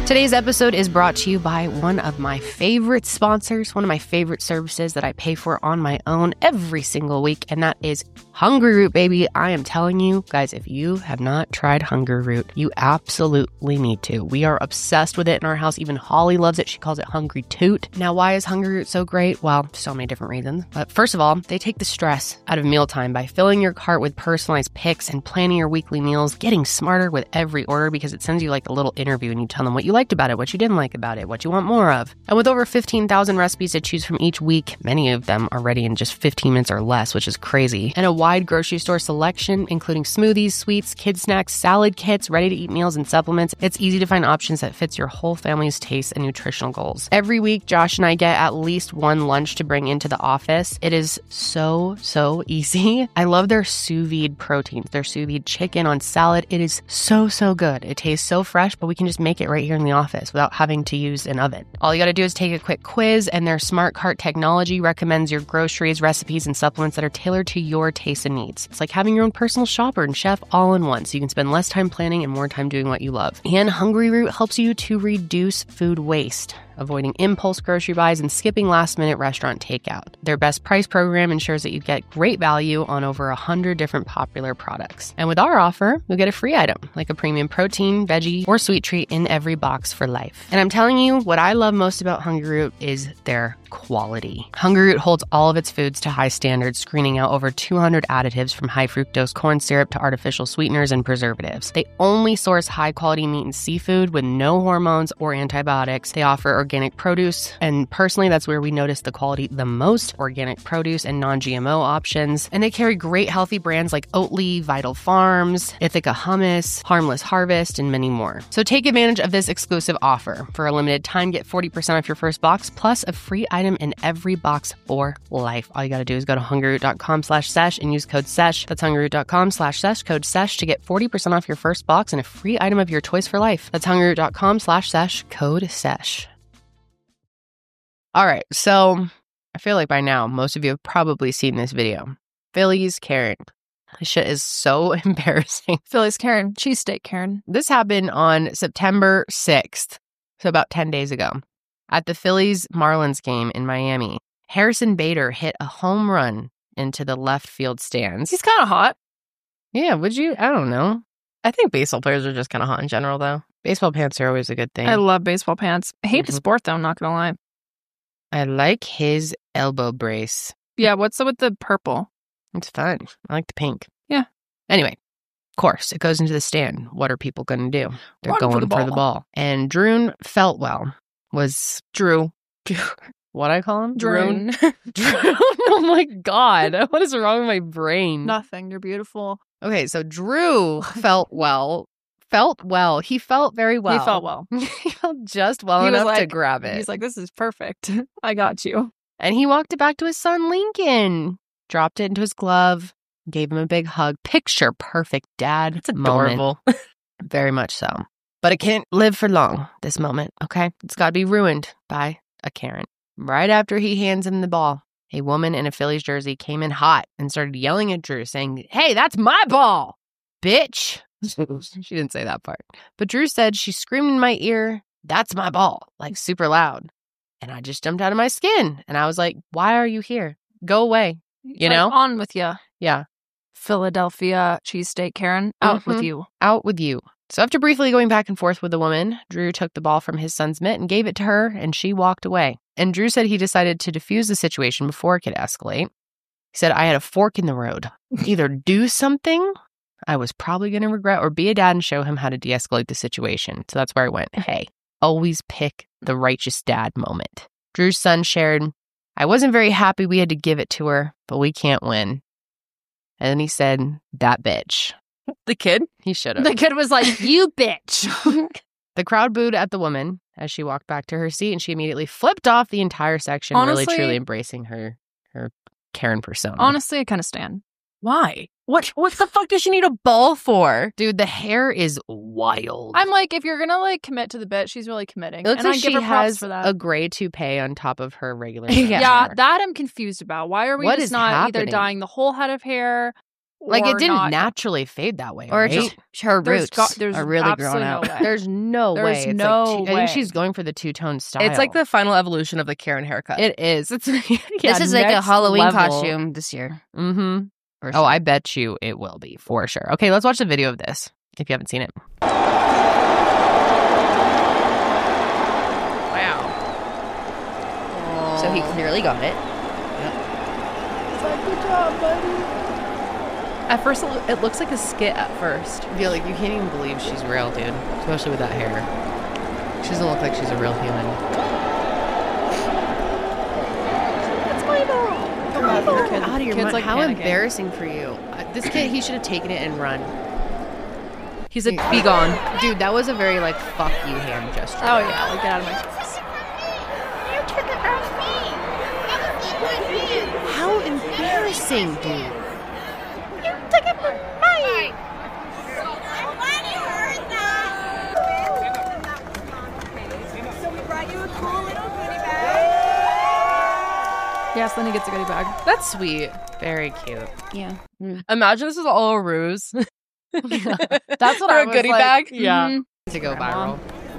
Today's episode is brought to you by one of my favorite sponsors, one of my favorite services that I pay for on my own every single week, and that is Hungryroot, baby. I am telling you, guys, if you have not tried Hungryroot, you absolutely need to. We are obsessed with it in our house. Even Holly loves it. She calls it Hungry Toot. Now, why is Hungryroot so great? Well, so many different reasons. But first of all, they take the stress out of mealtime by filling your cart with personalized picks and planning your weekly meals, getting smarter with every order because it sends you like a little interview and you tell them what you liked about it, what you didn't like about it, what you want more of. And with over fifteen thousand recipes to choose from each week, many of them are ready in just fifteen minutes or less, which is crazy. And a wide grocery store selection, including smoothies, sweets, kid snacks, salad kits, ready-to-eat meals, and supplements. It's easy to find options that fits your whole family's tastes and nutritional goals. Every week, Josh and I get at least one lunch to bring into the office. It is so, so easy. I love their sous vide proteins, their sous vide chicken on salad. It is so, so good. It tastes so fresh, but we can just make it right here in the office without having to use an oven. All you got to do is take a quick quiz, and their smart cart technology recommends your groceries, recipes, and supplements that are tailored to your tastes and needs. It's like having your own personal shopper and chef all in one, so you can spend less time planning and more time doing what you love. And Hungryroot helps you to reduce food waste, avoiding impulse grocery buys and skipping last-minute restaurant takeout. Their best price program ensures that you get great value on over one hundred different popular products. And with our offer, you'll get a free item, like a premium protein, veggie, or sweet treat in every box for life. And I'm telling you, what I love most about Hungryroot is their quality. Hungryroot holds all of its foods to high standards, screening out over two hundred additives from high fructose corn syrup to artificial sweeteners and preservatives. They only source high-quality meat and seafood with no hormones or antibiotics. They offer organic produce, and personally, that's where we notice the quality the most: organic produce and non-G M O options. And they carry great healthy brands like Oatly, Vital Farms, Ithaca Hummus, Harmless Harvest, and many more. So take advantage of this exclusive offer. For a limited time, get forty percent off your first box plus a free item in every box for life. All you got to do is go to hungryroot.com slash sesh and use code sesh. That's hungryroot.com slash sesh, code sesh to get forty percent off your first box and a free item of your choice for life. That's hungryroot.com slash sesh, code sesh. All right, so I feel like by now, most of you have probably seen this video. Philly's Karen. This shit is so embarrassing. Philly's Karen, cheesesteak Karen. This happened on September sixth, so about ten days ago. At the Phillies Marlins game in Miami, Harrison Bader hit a home run into the left field stands. He's kind of hot. Yeah, would you? I don't know. I think baseball players are just kind of hot in general, though. Baseball pants are always a good thing. I love baseball pants. I hate Mhm. the sport, though, I'm not going to lie. I like his elbow brace. Yeah, what's up with the purple? It's fun. I like the pink. Yeah. Anyway, of course, it goes into the stand. What are people going to do? They're Run for going the for the ball. ball. And Drew Feltwell was Drew. what I call him? Drone. Drew. Oh my God. What is wrong with my brain? Nothing. You're beautiful. Okay, so Drew felt well. Felt well. He felt very well. He felt well. He felt just well He was enough to like- grab it. He's like, this is perfect. I got you. And he walked it back to his son, Lincoln. Dropped it into his glove. Gave him a big hug. Picture perfect dad It's moment. adorable. Very much so. But it can't live for long, this moment, okay? It's got to be ruined by a Karen. Right after he hands him the ball, a woman in a Phillies jersey came in hot and started yelling at Drew, saying, "Hey, that's my ball, bitch." She didn't say that part. But Drew said she screamed in my ear, "That's my ball," like super loud. And I just jumped out of my skin. And I was like, why are you here? Go away. He's You like, know? on with you. Yeah. Philadelphia cheesesteak Karen. Out with Mhm. you. Out with you. So after briefly going back and forth with the woman, Drew took the ball from his son's mitt and gave it to her, and she walked away. And Drew said he decided to defuse the situation before it could escalate. He said, "I had a fork in the road. Either do something I was probably going to regret, or be a dad and show him how to de-escalate the situation." So that's where I went, hey, always pick the righteous dad moment. Drew's son shared, "I wasn't very happy we had to give it to her, but we can't win." And then he said, "That bitch." The kid? He should have. The kid was like, you bitch. The crowd booed at the woman as she walked back to her seat, and she immediately flipped off the entire section, Honestly- really truly embracing her her Karen persona. Honestly, I kind of stand. Why? What What the fuck does she need a ball for? Dude, the hair is wild. I'm like, if you're going to like commit to the bit, she's really committing. It looks and like I give she her props has for that. a gray toupee on top of her regular Yeah. hair. Yeah, that I'm confused about. Why are we What just is not happening? either dyeing the whole head of hair Like, it or didn't not. naturally fade that way, Or right? just her There's roots got- there's are really grown absolutely no out. way. There's no There's way. It's no like two, I way. think she's going for the two-tone style. It's like the final evolution of the Karen haircut. It is. It's yeah, This is like a next Halloween level. costume this year. Mm-hmm. for Oh, sure. I bet you it will be, for sure. Okay, let's watch the video of this, if you haven't seen it. Wow. So he clearly got it. At first, it loo- it looks like a skit at first. I feel like you can't even believe she's real, dude. Especially with that hair. She doesn't look like she's a real human. Out of your Kid's mind. like, how panicking. embarrassing for you. Uh, this kid, he should have taken it and run. He's a be gone. Dude, that was a very, like, fuck you hand gesture. Oh yeah, like get out of my face. How embarrassing, dude. Yes, then he gets a goodie bag. That's sweet. Very cute. Yeah. Mm. Imagine this is all a ruse. That's what For I a was goodie like, bag. Yeah. Mhm. To go Grandma.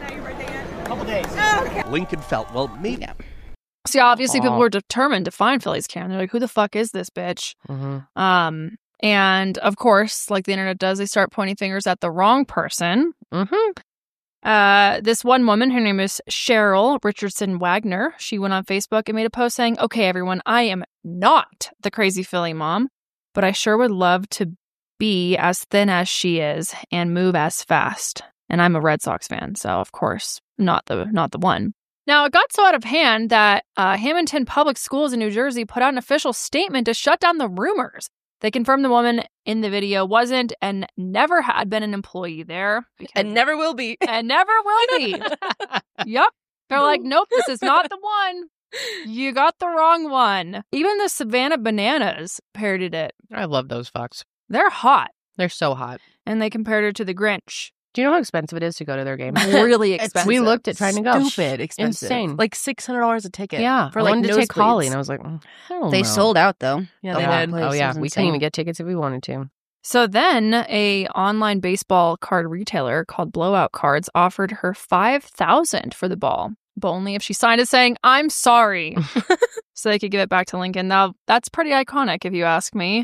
viral. Lincoln felt, well, maybe. Yeah. See, obviously, people Aw. were determined to find Philly's Karen. They're like, "Who the fuck is this bitch?" Mm-hmm. Um, and of course, like the internet does, they start pointing fingers at the wrong person. Mm-hmm. Uh, this one woman, her name is Cheryl Richardson Wagner. She went on Facebook and made a post saying, "Okay, everyone, I am not the crazy Philly mom, but I sure would love to be as thin as she is and move as fast." And I'm a Red Sox fan, so of course, not the not the one. Now, it got so out of hand that uh, Hamilton Public Schools in New Jersey put out an official statement to shut down the rumors. They confirmed the woman in the video wasn't and never had been an employee there. because- And never will be. and never will be. Yep. They're like, nope, this is not the one. You got the wrong one. Even the Savannah Bananas parodied it. I love those fucks. They're hot. They're so hot. And they compared her to the Grinch. Do you know how expensive it is to go to their game? Really expensive. We looked at trying to go. Stupid expensive. Insane. Like six hundred dollars a ticket. Yeah. For I like wanted to nose take Holly, bleeds. and I was like, mm, hell They no. sold out though. Yeah, The they whole did. place Oh, yeah. was We couldn't insane. even get tickets if we wanted to. So then a online baseball card retailer called Blowout Cards offered her five thousand dollars for the ball, but only if she signed it saying, "I'm sorry," so they could give it back to Lincoln. Now, that's pretty iconic if you ask me.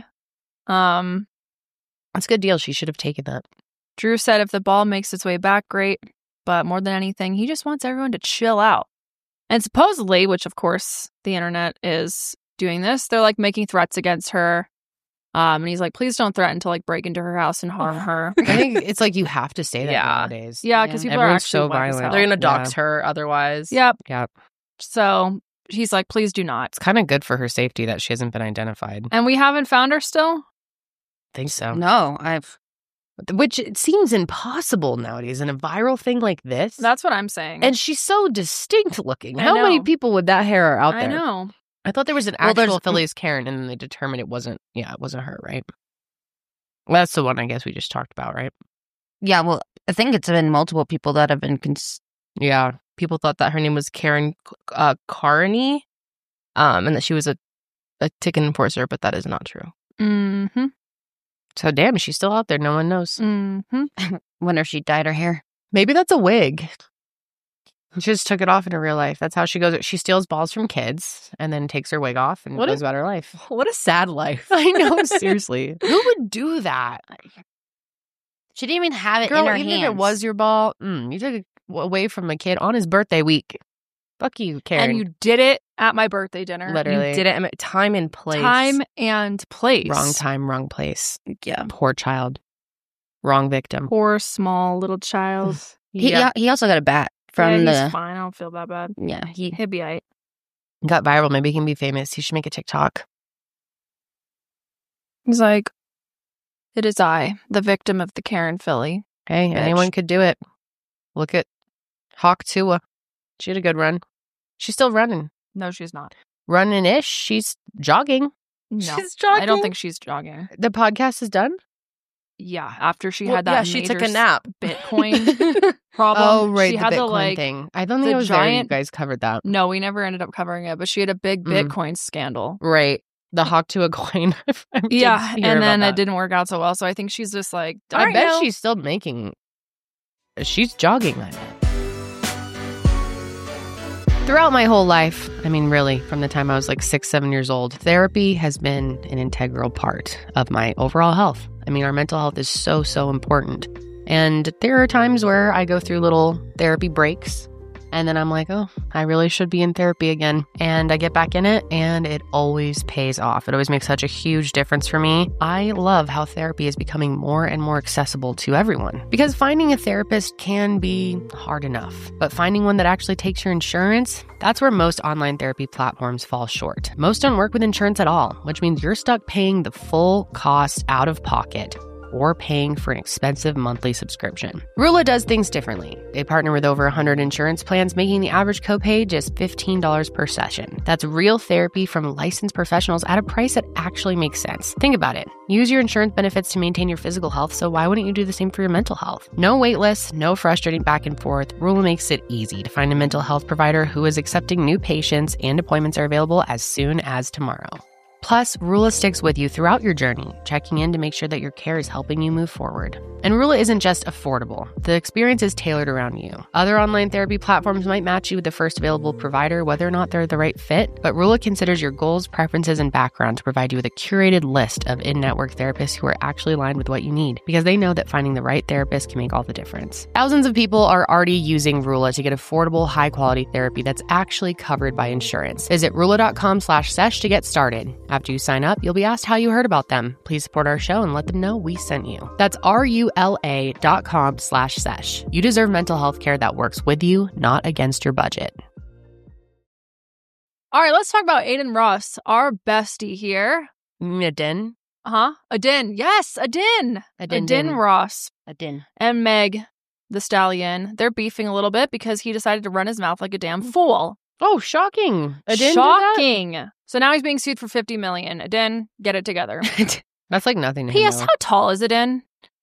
Um, That's a good deal. She should have taken that. Drew said if the ball makes its way back, great. But more than anything, he just wants everyone to chill out. And supposedly, which of course the internet is doing this, they're like making threats against her. Um, and he's like, please don't threaten to like break into her house and harm her. I think it's like you have to say that Yeah. nowadays. Yeah, because Yeah. people are Everyone's actually so whack as violent. hell. They're going to Yeah. dox her otherwise. Yep. Yeah. So he's like, please do not. It's kind of good for her safety that she hasn't been identified. I And we haven't found her still. think so. No, I've Which it seems impossible nowadays in a viral thing like this. That's what I'm saying. And she's so distinct looking. I How many know. people with that hair are out there? I know. I thought there was an Well, there's- actual Philly's Karen, and then they determined it wasn't. Yeah, it wasn't her, right? Well, that's the one I guess we just talked about, right? yeah. Well, I think it's been multiple people that have been. Cons- Yeah. People thought that her name was Karen uh, Carney, um, and that she was a, a ticket enforcer, but that is not true. Mm-hmm. So damn, she's still out there. No one knows. Mm-hmm. wonder if she dyed her hair. Maybe that's a wig. She just took it off in her real life. That's how she goes. She steals balls from kids and then takes her wig off and What goes a- about her life. What a sad life. I know, seriously. Who would do that? She didn't even have it Girl, in her even hands. if it was your ball, mm, you took it away from a kid on his birthday week. Fuck you, Karen. And you did it at my birthday dinner. Literally. You did it at time and place. Time and place. Wrong time, wrong place. yeah. Poor child. Wrong victim. Poor small little child. He Yeah. he also got a bat from yeah, he's the. fine. I don't feel that bad. Yeah, he. He'll be aight. Got viral. Maybe he can be famous. He should make a TikTok. He's like, it is I, the victim of the Karen Philly. Hey, Bitch. anyone could do it. Look at Hawk Tua. She had a good run. She's still running. No, she's not. Running-ish. She's jogging. No, She's jogging. I don't think she's jogging. The podcast is done? Yeah, after she Well, had that yeah, she took major a nap. Bitcoin problem. Oh, right. She the had Bitcoin the like. thing. I don't think the I was there. You giant- guys covered that. No, we never ended up covering it, but she had a big Mm. Bitcoin scandal. Right. The hawk to a coin. I did Yeah, hear and about then that. it didn't work out so well. So I think she's just like, I "All right, bet now." she's still making. She's jogging. I bet. Throughout my whole life, I mean, really, from the time I was like six, seven years old, therapy has been an integral part of my overall health. I mean, our mental health is so, so important. And there are times where I go through little therapy breaks. And then I'm like, oh, I really should be in therapy again. And I get back in it, and it always pays off. It always makes such a huge difference for me. I love how therapy is becoming more and more accessible to everyone. Because finding a therapist can be hard enough. But finding one that actually takes your insurance, that's where most online therapy platforms fall short. Most don't work with insurance at all, which means you're stuck paying the full cost out of pocket, or paying for an expensive monthly subscription. Rula does things differently. They partner with over one hundred insurance plans, making the average copay just fifteen dollars per session. That's real therapy from licensed professionals at a price that actually makes sense. Think about it. Use your insurance benefits to maintain your physical health, so why wouldn't you do the same for your mental health? No wait lists, no frustrating back and forth. Rula makes it easy to find a mental health provider who is accepting new patients, and appointments are available as soon as tomorrow. Plus, Rula sticks with you throughout your journey, checking in to make sure that your care is helping you move forward. And Rula isn't just affordable. The experience is tailored around you. Other online therapy platforms might match you with the first available provider, whether or not they're the right fit, but Rula considers your goals, preferences, and background to provide you with a curated list of in-network therapists who are actually aligned with what you need, because they know that finding the right therapist can make all the difference. Thousands of people are already using Rula to get affordable, high-quality therapy that's actually covered by insurance. Visit rula.com slash sesh to get started. After you sign up, you'll be asked how you heard about them. Please support our show and let them know we sent you. That's R-U-L-A dot com slash sesh. You deserve mental health care that works with you, not against your budget. All right, let's talk about Aiden Ross, our bestie here. Adin? Huh? Adin. Yes, Adin. Adin. Adin Ross A din. and Meg, the stallion, they're beefing a little bit because he decided to run his mouth like a damn fool. Oh, shocking. Adin Shocking. So now he's being sued for fifty million dollars. Adin, get it together. did that? That's like nothing to P him, S. though. How tall is Adin?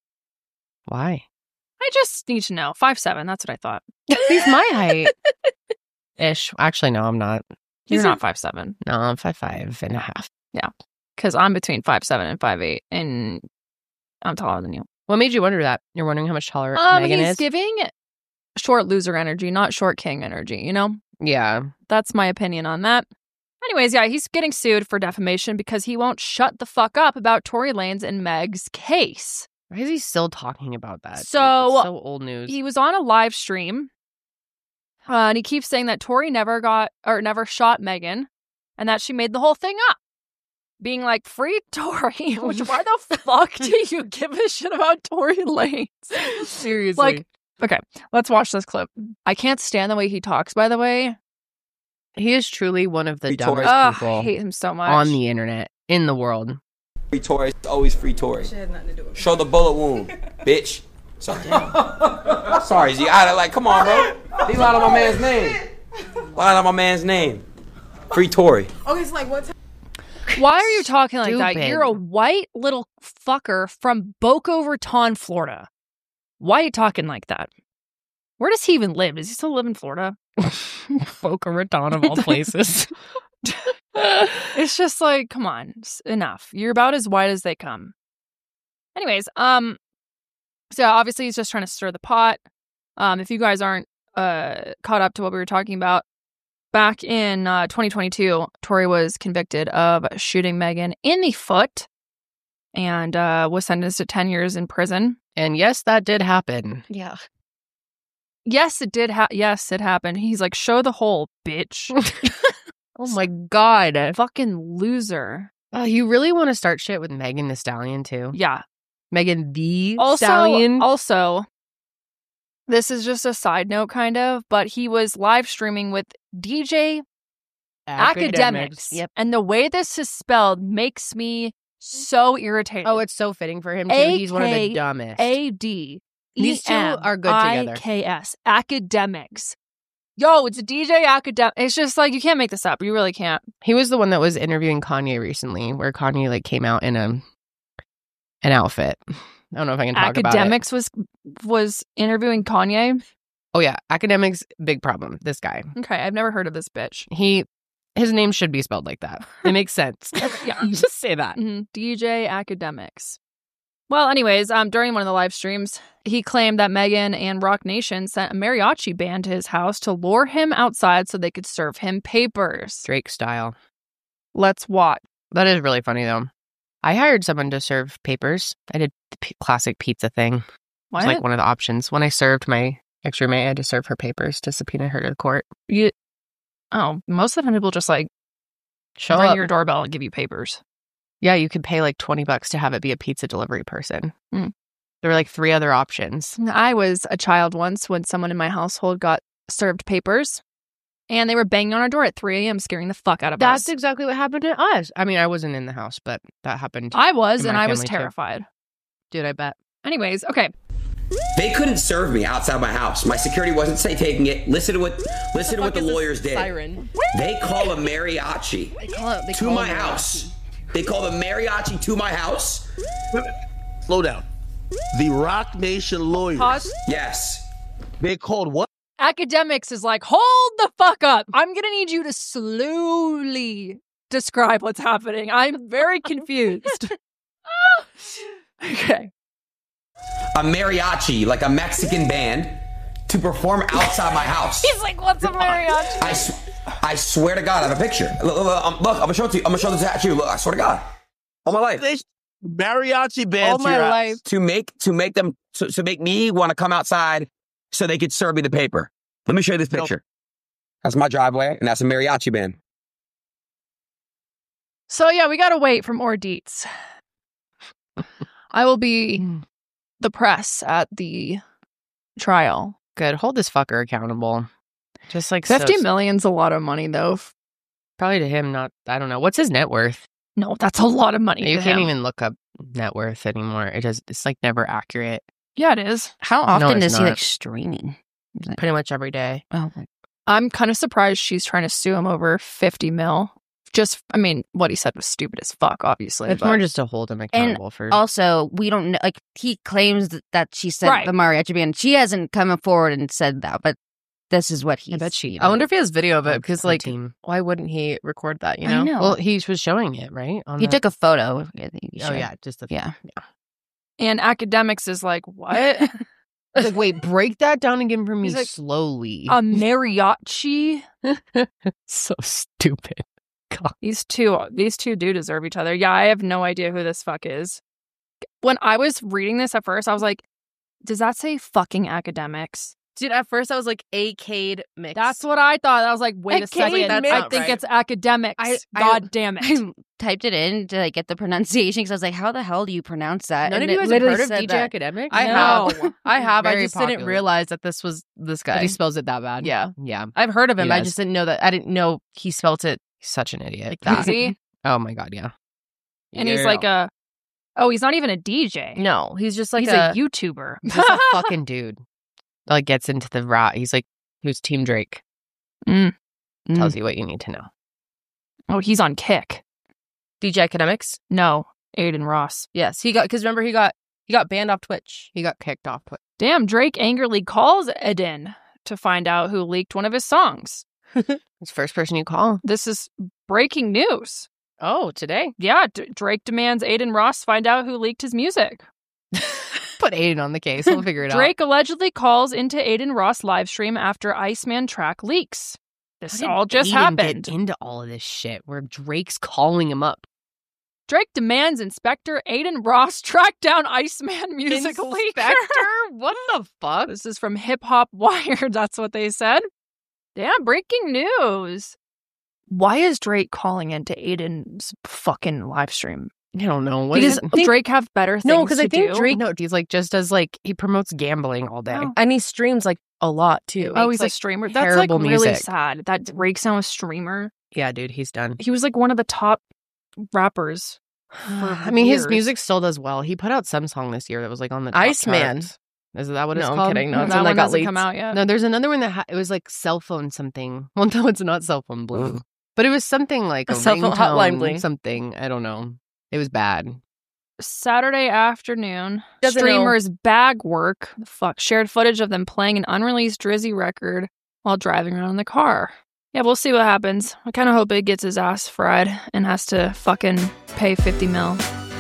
Why? I just need to know. five seven. That's what I thought. He's my height. Ish. Actually, no, I'm not. You're He's not a- five seven. No, I'm five, five and a half. Because I'm between five seven and five eight, and I'm taller than you. What made you wonder that? You're wondering how much taller Um, Megan he's is? giving short loser energy, not short king energy, you know? Yeah. That's my opinion on that. Anyways, yeah, he's getting sued for defamation because he won't shut the fuck up about Tory Lanez and Meg's case. Why is he still talking about that? dude? So- That's so old news. He was on a live stream, uh, and he keeps saying that Tory never got or never shot Megan, and that she made the whole thing up, being like, "Free Tory." Which, why the fuck do you give a shit about Tory Lanez? Seriously. Like, okay, let's watch this clip. I can't stand the way he talks. By the way, he is truly one of the Free dumbest Tory. Ugh, people I hate him so much. on the internet in the world. Free Tory, it's always free Tory. Show the bullet wound, bitch. Sorry. Sorry, Z. I like, come on, bro. He lied on my man's name. Lied on my man's name. Free Tory. Okay, it's like what? Why are you talking like that? Stupid. You're a white little fucker from Boca Raton, Florida. Why are you talking like that? Where does he even live? Does he still live in Florida? Boca Raton of all places. It's just like, come on, s- enough. You're about as white as they come. Anyways, um, so yeah, obviously he's just trying to stir the pot. Um, if you guys aren't uh caught up to what we were talking about, back in uh, twenty twenty-two, Tory was convicted of shooting Megan in the foot and uh, was sentenced to ten years in prison. And yes, that did happen. Yeah. Yes, it did. Ha- yes, it happened. He's like, show the hole, bitch. Oh my God. Fucking loser. Oh, you really want to start shit with Megan the Stallion, too? Yeah. Megan the Also, Stallion? also, this is just a side note, kind of, but he was live streaming with D J Academics. Yep. And the way this is spelled makes me so irritated. Oh, it's so fitting for him, too. He's one of the dumbest. A D E These two M are good together. I K S. Academics. Yo, it's a D J Academic. It's just like, you can't make this up. You really can't. He was the one that was interviewing Kanye recently, where Kanye like came out in a an outfit. I don't know if I can talk Academics was was interviewing Kanye. about it. Oh yeah, Academics, big problem. This guy. Okay, I've never heard of this bitch. He His name should be spelled like that. It makes sense. Yeah. Just say that. Mm-hmm. D J Academics. Well, anyways, um, during one of the live streams, he claimed that Megan and Rock Nation sent a mariachi band to his house to lure him outside so they could serve him papers. Drake style. Let's watch. That is really funny, though. I hired someone to serve papers. I did the p- classic pizza thing. What? It's like one of the options. When I served my ex-roommate, I had to serve her papers to subpoena her to the court. You, oh, most of the time people just like Show ring up. your doorbell and give you papers. Yeah, you could pay like twenty bucks to have it be a pizza delivery person. Mm. There were like three other options. I was a child once when someone in my household got served papers and they were banging on our door at three a.m. scaring the fuck out of That's us. exactly what happened to us. I mean, I wasn't in the house, but that happened. I was, in and my I was family, too. terrified. Dude, I bet. Anyways, okay. They couldn't serve me outside my house. My security wasn't say taking it. Listen to what listen to what the lawyers did. Siren. They call a mariachi They call it, they to call my it house. They call the mariachi to my house. Slow down. The Rock Nation lawyers. Pause. Yes. They called what? Academics is like, hold the fuck up. I'm going to need you to slowly describe what's happening. I'm very confused. Okay. A mariachi, like a Mexican band, to perform outside my house. He's like, what's a mariachi? I, sw- I swear to God, I have a picture. Look, look, look, um, look, I'm gonna show it to you. I'm gonna show this to you. Look, I swear to God. All my life. They mariachi band All to my your house. life. To make to make them to, to make me want to come outside so they could serve me the paper. Let me show you this picture. That's my driveway, and that's a mariachi band. So, yeah, we got to wait for more deets. I will be the press at the trial. Good. Hold this fucker accountable. Just like Fifty so, million's a lot of money, though. Probably to him, not, I don't know. What's his net worth? No, that's a lot of money. You to can't him. even look up net worth anymore. It does. It's like never accurate. Yeah, it is. How often it's is he not. like streaming? Is it- Pretty much every day. Oh, my- I'm kind of surprised she's trying to sue him over fifty mil. Just, I mean, what he said was stupid as fuck, obviously. It's but- more just to hold him accountable for. also, we don't know. Like, he claims th- that she said Right. the mariachi band. She hasn't come forward and said that, but this is what he. I bet she. I wonder if he has video of Her- it because, her like, team. why wouldn't he record that? You I know. know. Well, he was showing it right. On He the- took a photo. I think he Oh showed. yeah, just the Yeah. And Academics is like, what? It's like, wait, break that down again for me He's like, slowly. A mariachi? So stupid. These two, these two do deserve each other. Yeah, I have no idea who this fuck is. When I was reading this at first, I was like, does that say fucking Academics? Dude, at first I was like, A-Cade mix. That's what I thought. I was like, wait a Acade second. mix. I That's think right. it's Academics. I- I- God damn it. I typed it in to like get the pronunciation because I was like, "How the hell do you pronounce that?" None and of you it guys have literally heard of said D J that. Academic? I No. have. I have. I Very just didn't popular. realize that this was this But guy. he spells it that bad. Yeah. Yeah. I've heard of him. He I does. just didn't know that. I didn't know he spelt it He's such an idiot. like that. See? Oh my god, yeah. And he's Yeah. like a, oh, he's not even a D J. No, he's just like he's a, a, YouTuber. He's just a fucking dude. Like gets into the rat. He's like, who's Team Drake? Mm. Tells you what you need to know. Oh, he's on Kick. D J Academics. No, Aiden Ross. Yes, he got because remember he got he got banned off Twitch. He got kicked off Twitch. Damn, Drake angrily calls Aiden to find out who leaked one of his songs. It's the first person you call. This is breaking news. Oh, today. Yeah, D- Drake demands Aiden Ross find out who leaked his music. Put Aiden on the case. We'll figure it out. Drake allegedly calls into Aiden Ross live stream after Iceman track leaks. This How did all just Aiden happened. Get into all of this shit where Drake's calling him up. Drake demands Inspector Aiden Ross track down Iceman music leaker. Inspector? What the fuck? This is from Hip Hop Wired. That's what they said. Damn, breaking news. Why is Drake calling into Aiden's fucking live stream? I don't know. What Does is it? Drake have better things No, because to I think do? Drake. No, he's like just does like he promotes gambling all day. Oh. And he streams like a lot too. Oh, makes, he's like, a streamer. That's like terrible really music. sad. That Drake's now a streamer. Yeah, dude, he's done. He was like one of the top rappers. I mean, his years. music still does well. He put out some song this year that was like on the top Iceman. charts. Is that what No, it's I'm called? kidding. No, No, it's that one that one got hasn't leaked. come out yet. No, there's another one that ha- it was like cell phone something. Well, no, it's not cell phone bling, but it was something like a, A cell phone ringtone, hotline bling. something. I don't know. It was bad. Saturday afternoon, Doesn't streamers Bagwork, fuck, shared footage of them playing an unreleased Drizzy record while driving around in the car. Yeah, we'll see what happens. I kind of hope it gets his ass fried and has to fucking pay fifty mil.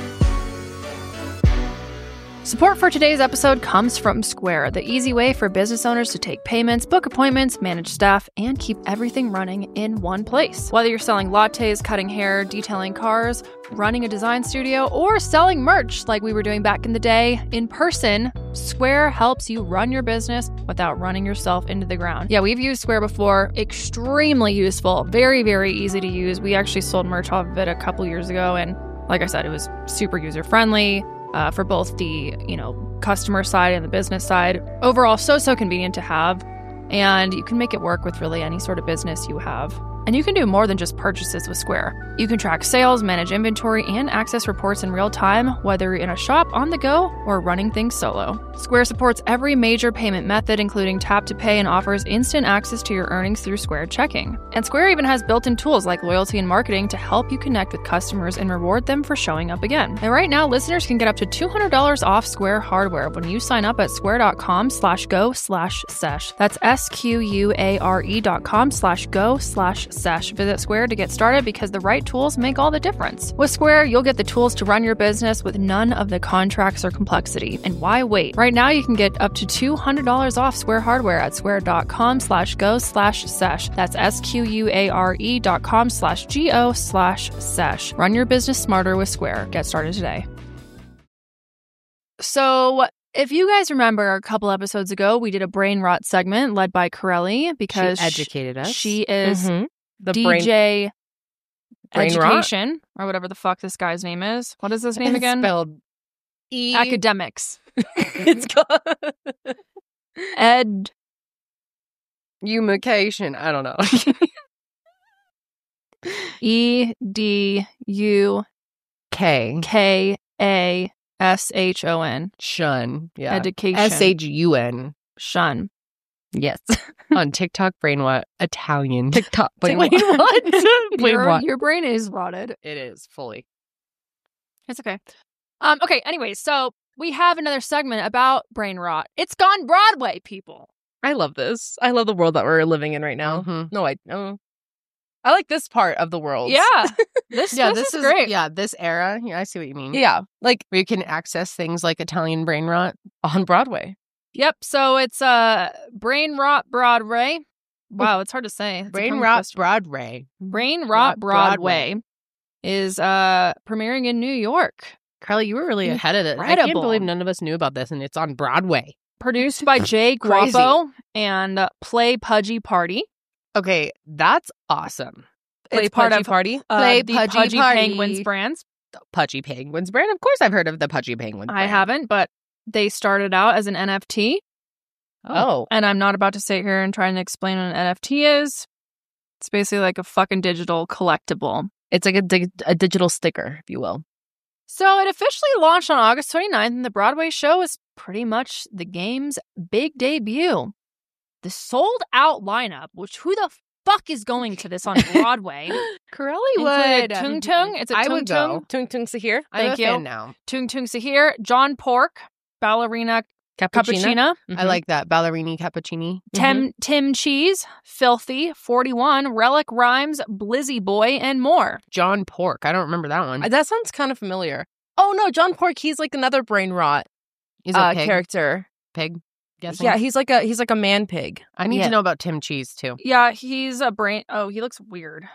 Support for today's episode comes from Square, the easy way for business owners to take payments, book appointments, manage staff, and keep everything running in one place. Whether you're selling lattes, cutting hair, detailing cars, running a design studio, or selling merch like we were doing back in the day in person, Square helps you run your business without running yourself into the ground. Yeah, we've used Square before. Extremely useful. Very, very easy to use. We actually sold merch off of it a couple years ago, and like I said, it was super user-friendly. Uh, for both the, you know, customer side and the business side. Overall, so, so convenient to have. And you can make it work with really any sort of business you have. And you can do more than just purchases with Square. You can track sales, manage inventory, and access reports in real time, whether you're in a shop, on the go, or running things solo. Square supports every major payment method, including tap to pay, and offers instant access to your earnings through Square Checking. And Square even has built-in tools like loyalty and marketing to help you connect with customers and reward them for showing up again. And right now, listeners can get up to two hundred dollars off Square hardware when you sign up at square.com slash go slash sesh. That's S-Q-U-A-R-E dot com slash go slash sesh. Visit Square to get started because the right tools make all the difference. With Square, you'll get the tools to run your business with none of the contracts or complexity. And why wait? Right now, you can get up to two hundred dollars off Square hardware at square.com slash go slash sesh. That's S-Q-U-A-R-E dot com slash G-O slash sesh. Run your business smarter with Square. Get started today. So, if you guys remember a couple episodes ago, we did a brain rot segment led by Corelli because she educated us. She is Mhm. the D brain, J brain rot? Education, or whatever the fuck this guy's name is. What is his name again? Spelled E. Academics. It's called Ed. Humication. I don't know. E D U K. K A S H O N. Shun. Yeah. Education. S H U N. Shun. Yes. On TikTok, brain what? Italian. TikTok. Brain Wait, what? what? Brain your, what? your brain is rotted. It is fully. It's okay. Um. Okay. Anyways, so we have another segment about brain rot. It's gone Broadway, people. I love this. I love the world that we're living in right now. Mhm. No, I no. I like this part of the world. Yeah. This, Yeah, this, this, is, is great. Yeah, this era. Yeah, I see what you mean. Yeah. Like Where you can access things like Italian brain rot. on Broadway. Yep. So it's uh brain rot Broadway. Wow, it's hard to say. It's a Brain tongue rot twister. Broadway. Brain rot Rot Broadway, Broadway. is uh premiering in New York. Carly, you were really ahead of it. I can't Incredible. believe none of us knew about this, and it's on Broadway. Produced by Jay Crazy. Guapo and uh, Play Pudgy Party. Okay, that's awesome. Play It's part Pudgy of Party. Uh, Play the Pudgy Pudgy, Party. Penguins brands. The Pudgy Penguins brand. Of course, I've heard of the Pudgy Penguins I brand. haven't, but they started out as an N F T. Oh, And I'm not about to sit here and try and explain what an N F T is. It's basically like a fucking digital collectible. It's like a, dig- a digital sticker, if you will. So it officially launched on August twenty-ninth, and the Broadway show is pretty much the game's big debut. The sold-out lineup, which who the fuck is going to this on Broadway? Corelli included would. Tung Tung. It's a I Tung would Tung. go. Tung Tung Sahir. I'm Thank a you. fan now. Tung Tung Sahir, John Pork, Ballerina Cappuccina, Mhm. I like that. Ballerini Cappuccini. Tim Tim Cheese, Filthy, forty-one, Relic Rhymes, Blizzy Boy, and more. John Pork. I don't remember that one. Uh, That sounds kind of familiar. Oh no, John Pork. He's like another brain rot He's a uh, pig. character. Pig. Guessing. Yeah, he's like a he's like a man pig. I need yeah. to know about Tim Cheese too. Yeah, he's a brain. Oh, he looks weird.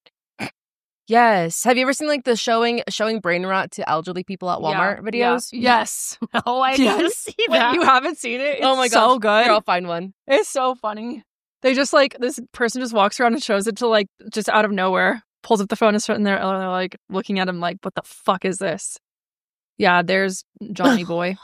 Yes. Have you ever seen like the showing showing brain rot to elderly people at Walmart Yeah, videos? yeah. Yes. Oh, I Yes. didn't see Wait, that. you haven't seen it? Oh my It's gosh. so good. Here, I'll find one. It's so funny. They just like this person just walks around and shows it to like just out of nowhere, pulls up the phone and starting there, and they're like looking at him like, "What the fuck is this?" Yeah, there's Johnny Boy.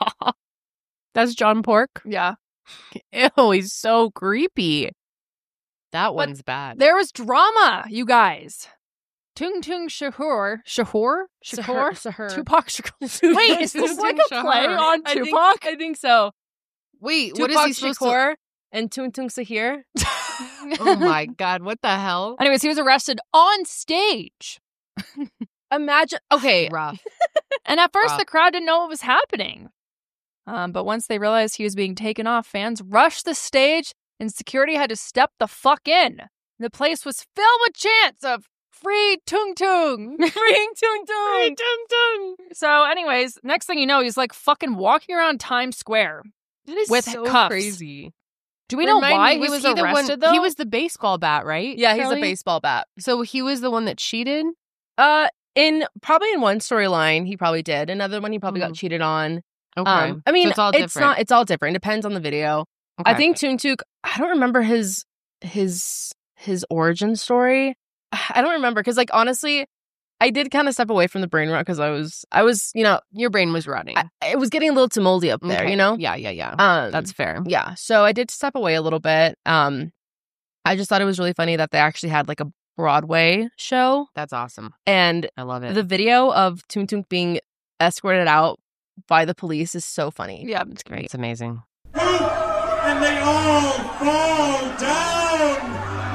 That's John Pork. Yeah, Ew, he's so creepy. That one's bad. there was drama, you guys. Tung Tung Shakur, Shakur, Shakur, Sahir. Tupac Shakur. Wait, is this like a play on I think, Tupac? I think so. Wait, what is Tupac he supposed Shakur and Tung Tung Sahir. to? Oh my god, what the hell? Anyways, he was arrested on stage. Imagine. Okay. Rough. And at first, Wow. the crowd didn't know what was happening. Um, but once they realized he was being taken off, fans rushed the stage and security had to step the fuck in. The place was filled with chants of free Tung Tung. Free Tung Tung. Free Tung Tung. So anyways, next thing you know, he's like fucking walking around Times Square. That is With so cuffs. crazy. Do we know Remind why me, he was he the arrested, one, though? He was the baseball bat, right? Yeah, he's Kelly? a baseball bat. So he was the one that cheated? Uh, in probably in one storyline, he probably did. Another one, he probably got Mm. cheated on. Okay. Um, I mean, so it's all it's different. not. It's all different. It depends on the video. Okay. I think Toontook. I don't remember his his his origin story. I don't remember because, like, honestly, I did kind of step away from the brain rot because I was, I was, you know, your brain was rotting. I, it was getting a little too moldy up there, Okay. you know. Yeah, yeah, yeah. Um, That's fair. yeah. So I did step away a little bit. Um, I just thought it was really funny that they actually had like a Broadway show, That's awesome. and I love it. the video of Toontook being escorted out by the police is so funny. Yeah. It's great. It's amazing. And they all fall down.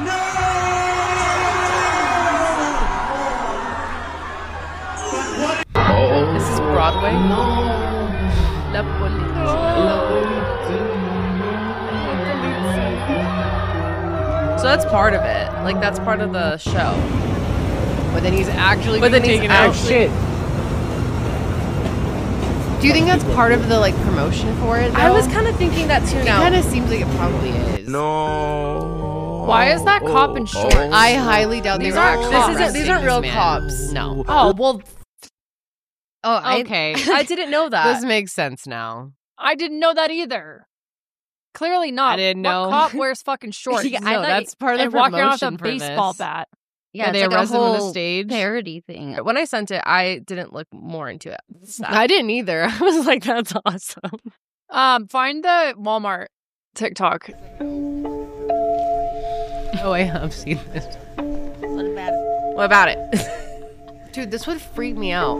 This is Broadway. La Policia. So that's part of it. Like that's part of the show. But then he's actually But then being he's taken out. actually. Do you think that's part of the like promotion for it? Though? I was kind of thinking that too. It Now, kind of seems like it probably is. No. Why is that cop in shorts? I highly doubt These they were aren't- actually this isn't- arresting these aren't this real man. cops. No. oh well. Oh, I, Okay. I didn't know that. This makes sense now. I didn't know that either. Clearly not. I didn't What know. cop wears fucking shorts? Yeah, I no, thought that's part of and the walking around with a promotion for baseball this. bat. yeah, they it's like a arrested him on the whole stage? parody thing. When I sent it, I didn't look more into it. I didn't either. I was like, that's awesome. Um, find the Walmart TikTok. Oh, I have seen this. What about it? What about it? Dude, this would freak me out.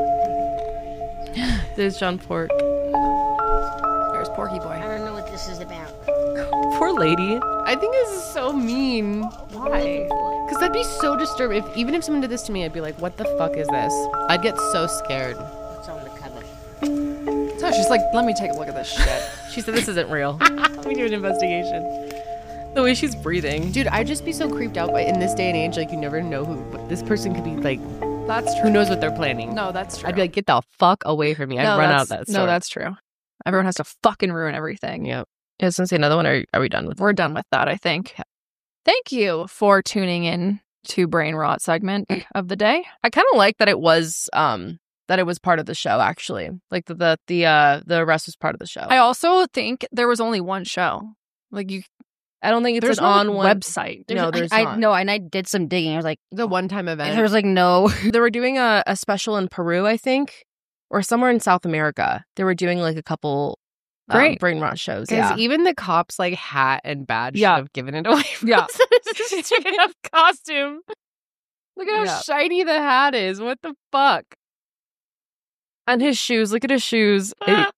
There's John Pork. There's Porky Boy. I don't know what this is about. Poor lady. I think this is so mean. Why? Because that'd be so disturbing. If, even if someone did this to me, I'd be like, what the fuck is this? I'd get so scared. What's on the cover? So she's like, let me take a look at this shit. She said this isn't real. Let me do an investigation. The way she's breathing. Dude, I'd just be so creeped out by in this day and age. Like, you never know who but this person could be. Like, That's true. who knows what they're planning? No, that's true. I'd be like, get the fuck away from me. I'd no, run out of that's- that store. No, that's true. Everyone has to fucking ruin everything. Yep. Yeah, I was gonna say another one. Or are we done with? We're done with that, I think. Thank you for tuning in to Brain Rot segment of the day. I kind of like that it was um that it was part of the show actually. Like the the the uh the rest was part of the show. I also think there was only one show. Like you, I don't think it's there's an no on like, one website. No, there's I, not. I no, and I did some digging. I was like, The one-time event. there was like no. They were doing a, a special in Peru, I think, or somewhere in South America. They were doing like a couple um, Great. brain rot shows. Because Yeah. even the cops, like, hat and badge Yeah. should have given it away. From Yeah. us. It's just taking up costume. Look at how Yeah. shiny the hat is. What the fuck? And his shoes. Look at his shoes. It-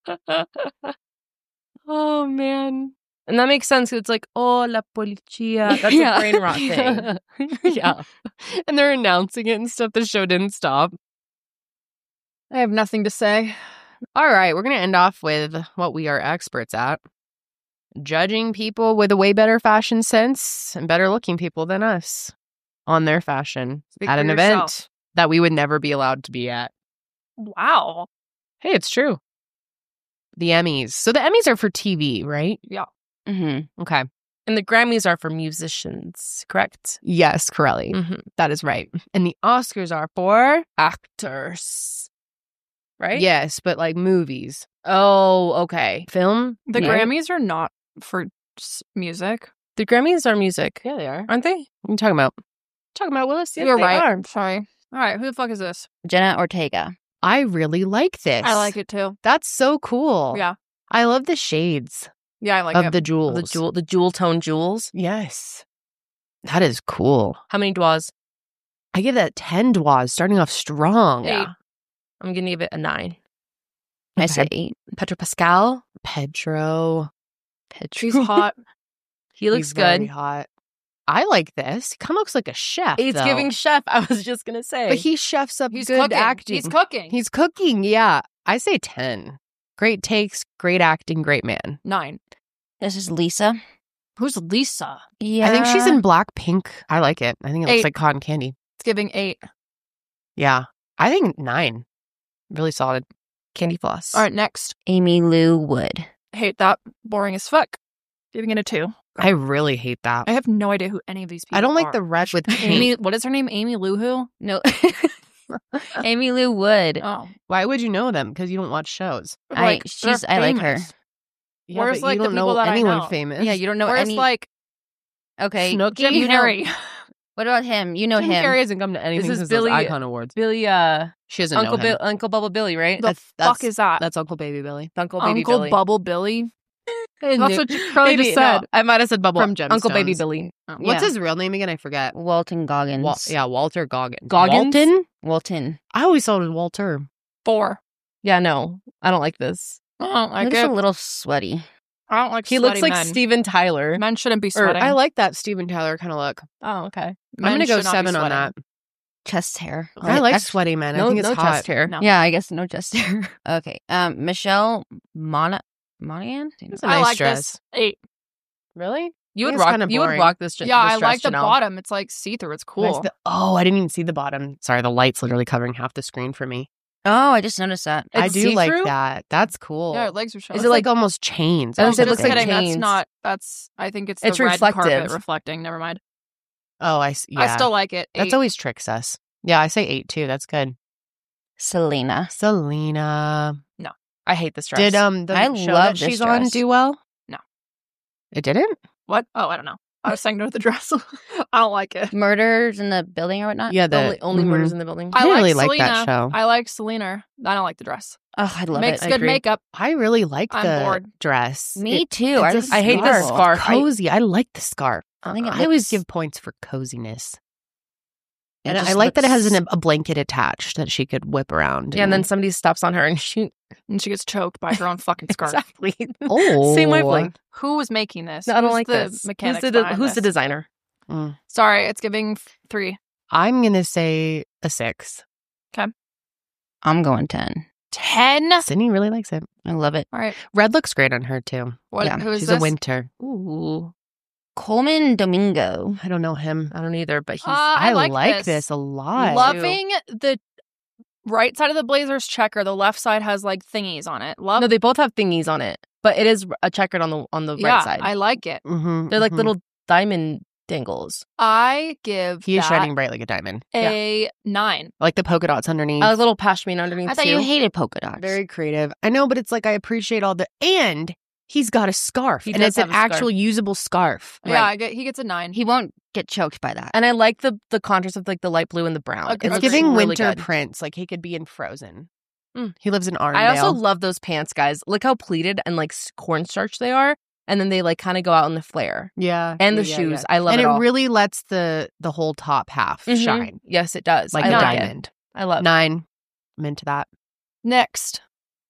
oh man. And that makes sense. 'Cause it's like, oh, la policía. That's Yeah. a brain rot thing. Yeah. And they're announcing it and stuff. The show didn't stop. I have nothing to say. All right. We're going to end off with what we are experts at. Judging people with a way better fashion sense and better looking people than us on their fashion Speak at for an yourself. event that we would never be allowed to be at. Wow. Hey, it's true. The Emmys. So the Emmys are for T V, right? Yeah. Mm-hmm. Okay. And the Grammys are for musicians, correct? Yes, Corelli. Mm-hmm. That is right. And the Oscars are for Actors. Right? yes, but like movies, Oh, okay. film. The right? Grammys are not for s- music. The Grammys are music, Yeah, they are. aren't they? What are you talking about? Talking about Willis? Yes, You're they right. are. Sorry. All right. Who the fuck is this? Jenna Ortega. I really like this. I like it too. That's so cool. Yeah. I love the shades Yeah, I like of it. the jewels. The jewel, the jewel tone jewels. Yes. That is cool. How many dois? I give that ten dois, starting off strong. Eight. I'm gonna give it a nine. I Okay. said eight. Pedro Pascal. Pedro. She's hot. He looks He's very good. hot. I like this. He kind of looks like a chef. It's though. giving chef. I was just gonna say. But he chefs up He's good cooking. acting. He's cooking. He's cooking, yeah. I say ten. Great takes, great acting, great man. Nine. This is Lisa. Who's Lisa? Yeah. I think she's in Blackpink. I like it. I think it Eight. looks like cotton candy. It's giving eight. Yeah. I think nine. Really solid. Candy floss. All right, next. Amy Lou Wood. Hate that. Boring as fuck. Giving it a two. I really hate that. I have no idea who any of these people I don't like are. the red with Amy, pink. what is her name? Amy Lou who? No. Amy Lou Wood. Oh. Why would you know them? Because you don't watch shows. I, Like, she's, they're I like her. famous. Yeah, Where's, but like, you the don't know people that I anyone know? famous. Yeah, you don't know Where's any. like Okay. Snooki? Jim you know- Carrey? What about him? You know Jim him. Carrey hasn't come to anything is since Billy- those Icon Awards. Billy, uh, She doesn't Uncle know Bill, him. Uncle Bubble Billy, right? The That's- fuck that's- is that? That's Uncle Baby Billy. Uncle Baby Uncle Billy. Bubble Billy? I That's knew- what you probably Maybe, just said. no, I might have said Bubble. From Uncle Baby Gemstones. Billy. What's Yeah. his real name again? I forget. Walton Goggins. Wal- yeah, Walter Goggins. Goggins? Walton? Walton. I always thought it was Walter. Four. Yeah, no, I don't like this. I don't He like looks it. a little sweaty. I don't like He looks sweaty like men. Steven Tyler. Men shouldn't be Or- sweating. I like that Steven Tyler kind of look. Oh, okay. Men I'm going to go should not be seven on sweating. that. Chest hair. I like That's- sweaty men. I No, think it's no hot. chest hair. No. Yeah, I guess no chest hair. Okay. Um, Michelle Mona Monaghan. It's a I nice like dress. this. Eight. Really? You would It's rock. kinda You would boring. rock this. Yeah, this I dress, like the Janelle. bottom. It's like see-through. It's Nice. cool. The- oh, I didn't even see the bottom. Sorry, the light's literally covering half the screen for me. Oh, I just noticed that. I It's do like see-through? that. That's cool. Yeah, her legs are showing. Is it like almost chains? I Oh, was gonna say, it just looks like kidding. That's chains. not. That's. I think it's the It's red carpet reflective. reflecting. Never mind. Oh, I s- yeah. I still like it. That's Eight. always tricks us. Yeah, I say eight too. That's good. Selena. Selena. I hate this dress. Did um the I show love that this she's on dress. do well? No. It didn't? What? Oh, I don't know. I was saying no to the dress. I don't like it. Murders in the building or whatnot. Yeah, the only only mhm. murders in the building. I I really like like that Selena. show. I like Selena. I don't like the dress. Oh, I love Makes it. I good agree. makeup. I really like I'm the bored. dress. Me It- too. it's I, a just I hate the scarf. scarf. It's I- cozy. I, like the scarf. I think it I always looks- give points for coziness. it And I just like that it has looks- an, a blanket attached that she could whip around. Yeah, and then somebody steps on her and she And she gets choked by her own fucking scarf. exactly oh, same wavelength. Who was making this? No, I don't Who's like the this. Who's Mechanics the de- behind who's the this? designer? Mm. Sorry, it's giving f- three. I'm gonna say a six. I'm going ten. Ten. Sydney really likes it. I love it. All right. Red looks great on her too. What? Yeah, who is She's this? a winter. Ooh, Coleman Domingo. I don't know him. I don't either. But he's Uh, I I, like like, this. this. a lot. Loving the right side of the blazer's checker. The left side has like thingies on it. Love. no, they both have thingies on it, but it is a checkered on the on the yeah, right side. I like it. Mm-hmm, They're like mhm. little diamond dangles. I give He is that shining bright like a diamond. a nine. I like the polka dots underneath. A little pashmina underneath I thought too. you hated polka dots. Very creative. I know, but it's like I appreciate all the and he's got a scarf. He and does it's an have a scarf. actual usable scarf. Yeah, I get, he gets a nine. He won't get choked by that. and I like the the contrast of like the light blue and the brown. Agreed. It's Agreed. giving really winter good. prince. Like he could be in Frozen. Mm. He lives in Arndale. I also love those pants, guys. Look how pleated and like s- cornstarch they are, and then they like kind of go out in the flare. yeah, And the yeah, yeah, shoes, yeah. I love and it it all. really lets the the whole top half Mhm. shine Yes, it does. like I a like it. diamond. I love. Nine. I'm into that. Next.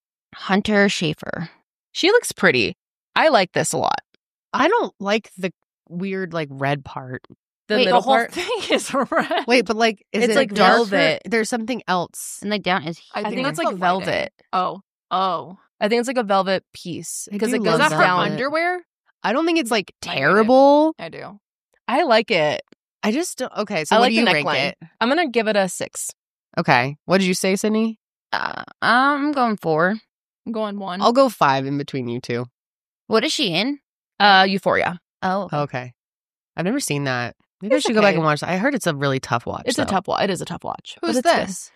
Hunter Schaefer. She looks pretty. I like this a lot. I don't like the weird like red part. The Wait, middle the whole part. thing is red. Wait, but like is It's it like darker? velvet. There's something else. And like down is I I think think that's it's like the lighting. velvet. Oh. Oh. I think it's like a velvet piece I because do it love goes Is that her down. velvet. underwear? I don't think it's like I hate it. terrible. I do. I like it. I just don't, okay. So I what like do you the rank neckline. it? I'm gonna give it a six. Okay, what did you say, Sydney? uh, I'm going four. I'm going one. I'll go five in between you two. What is she in? Uh, Euphoria. Oh, Okay, I've never seen that. Maybe It's I should go back okay. and watch that. I heard it's a really tough watch. It's though. a tough watch. It is a tough watch. but Who's it's good. this?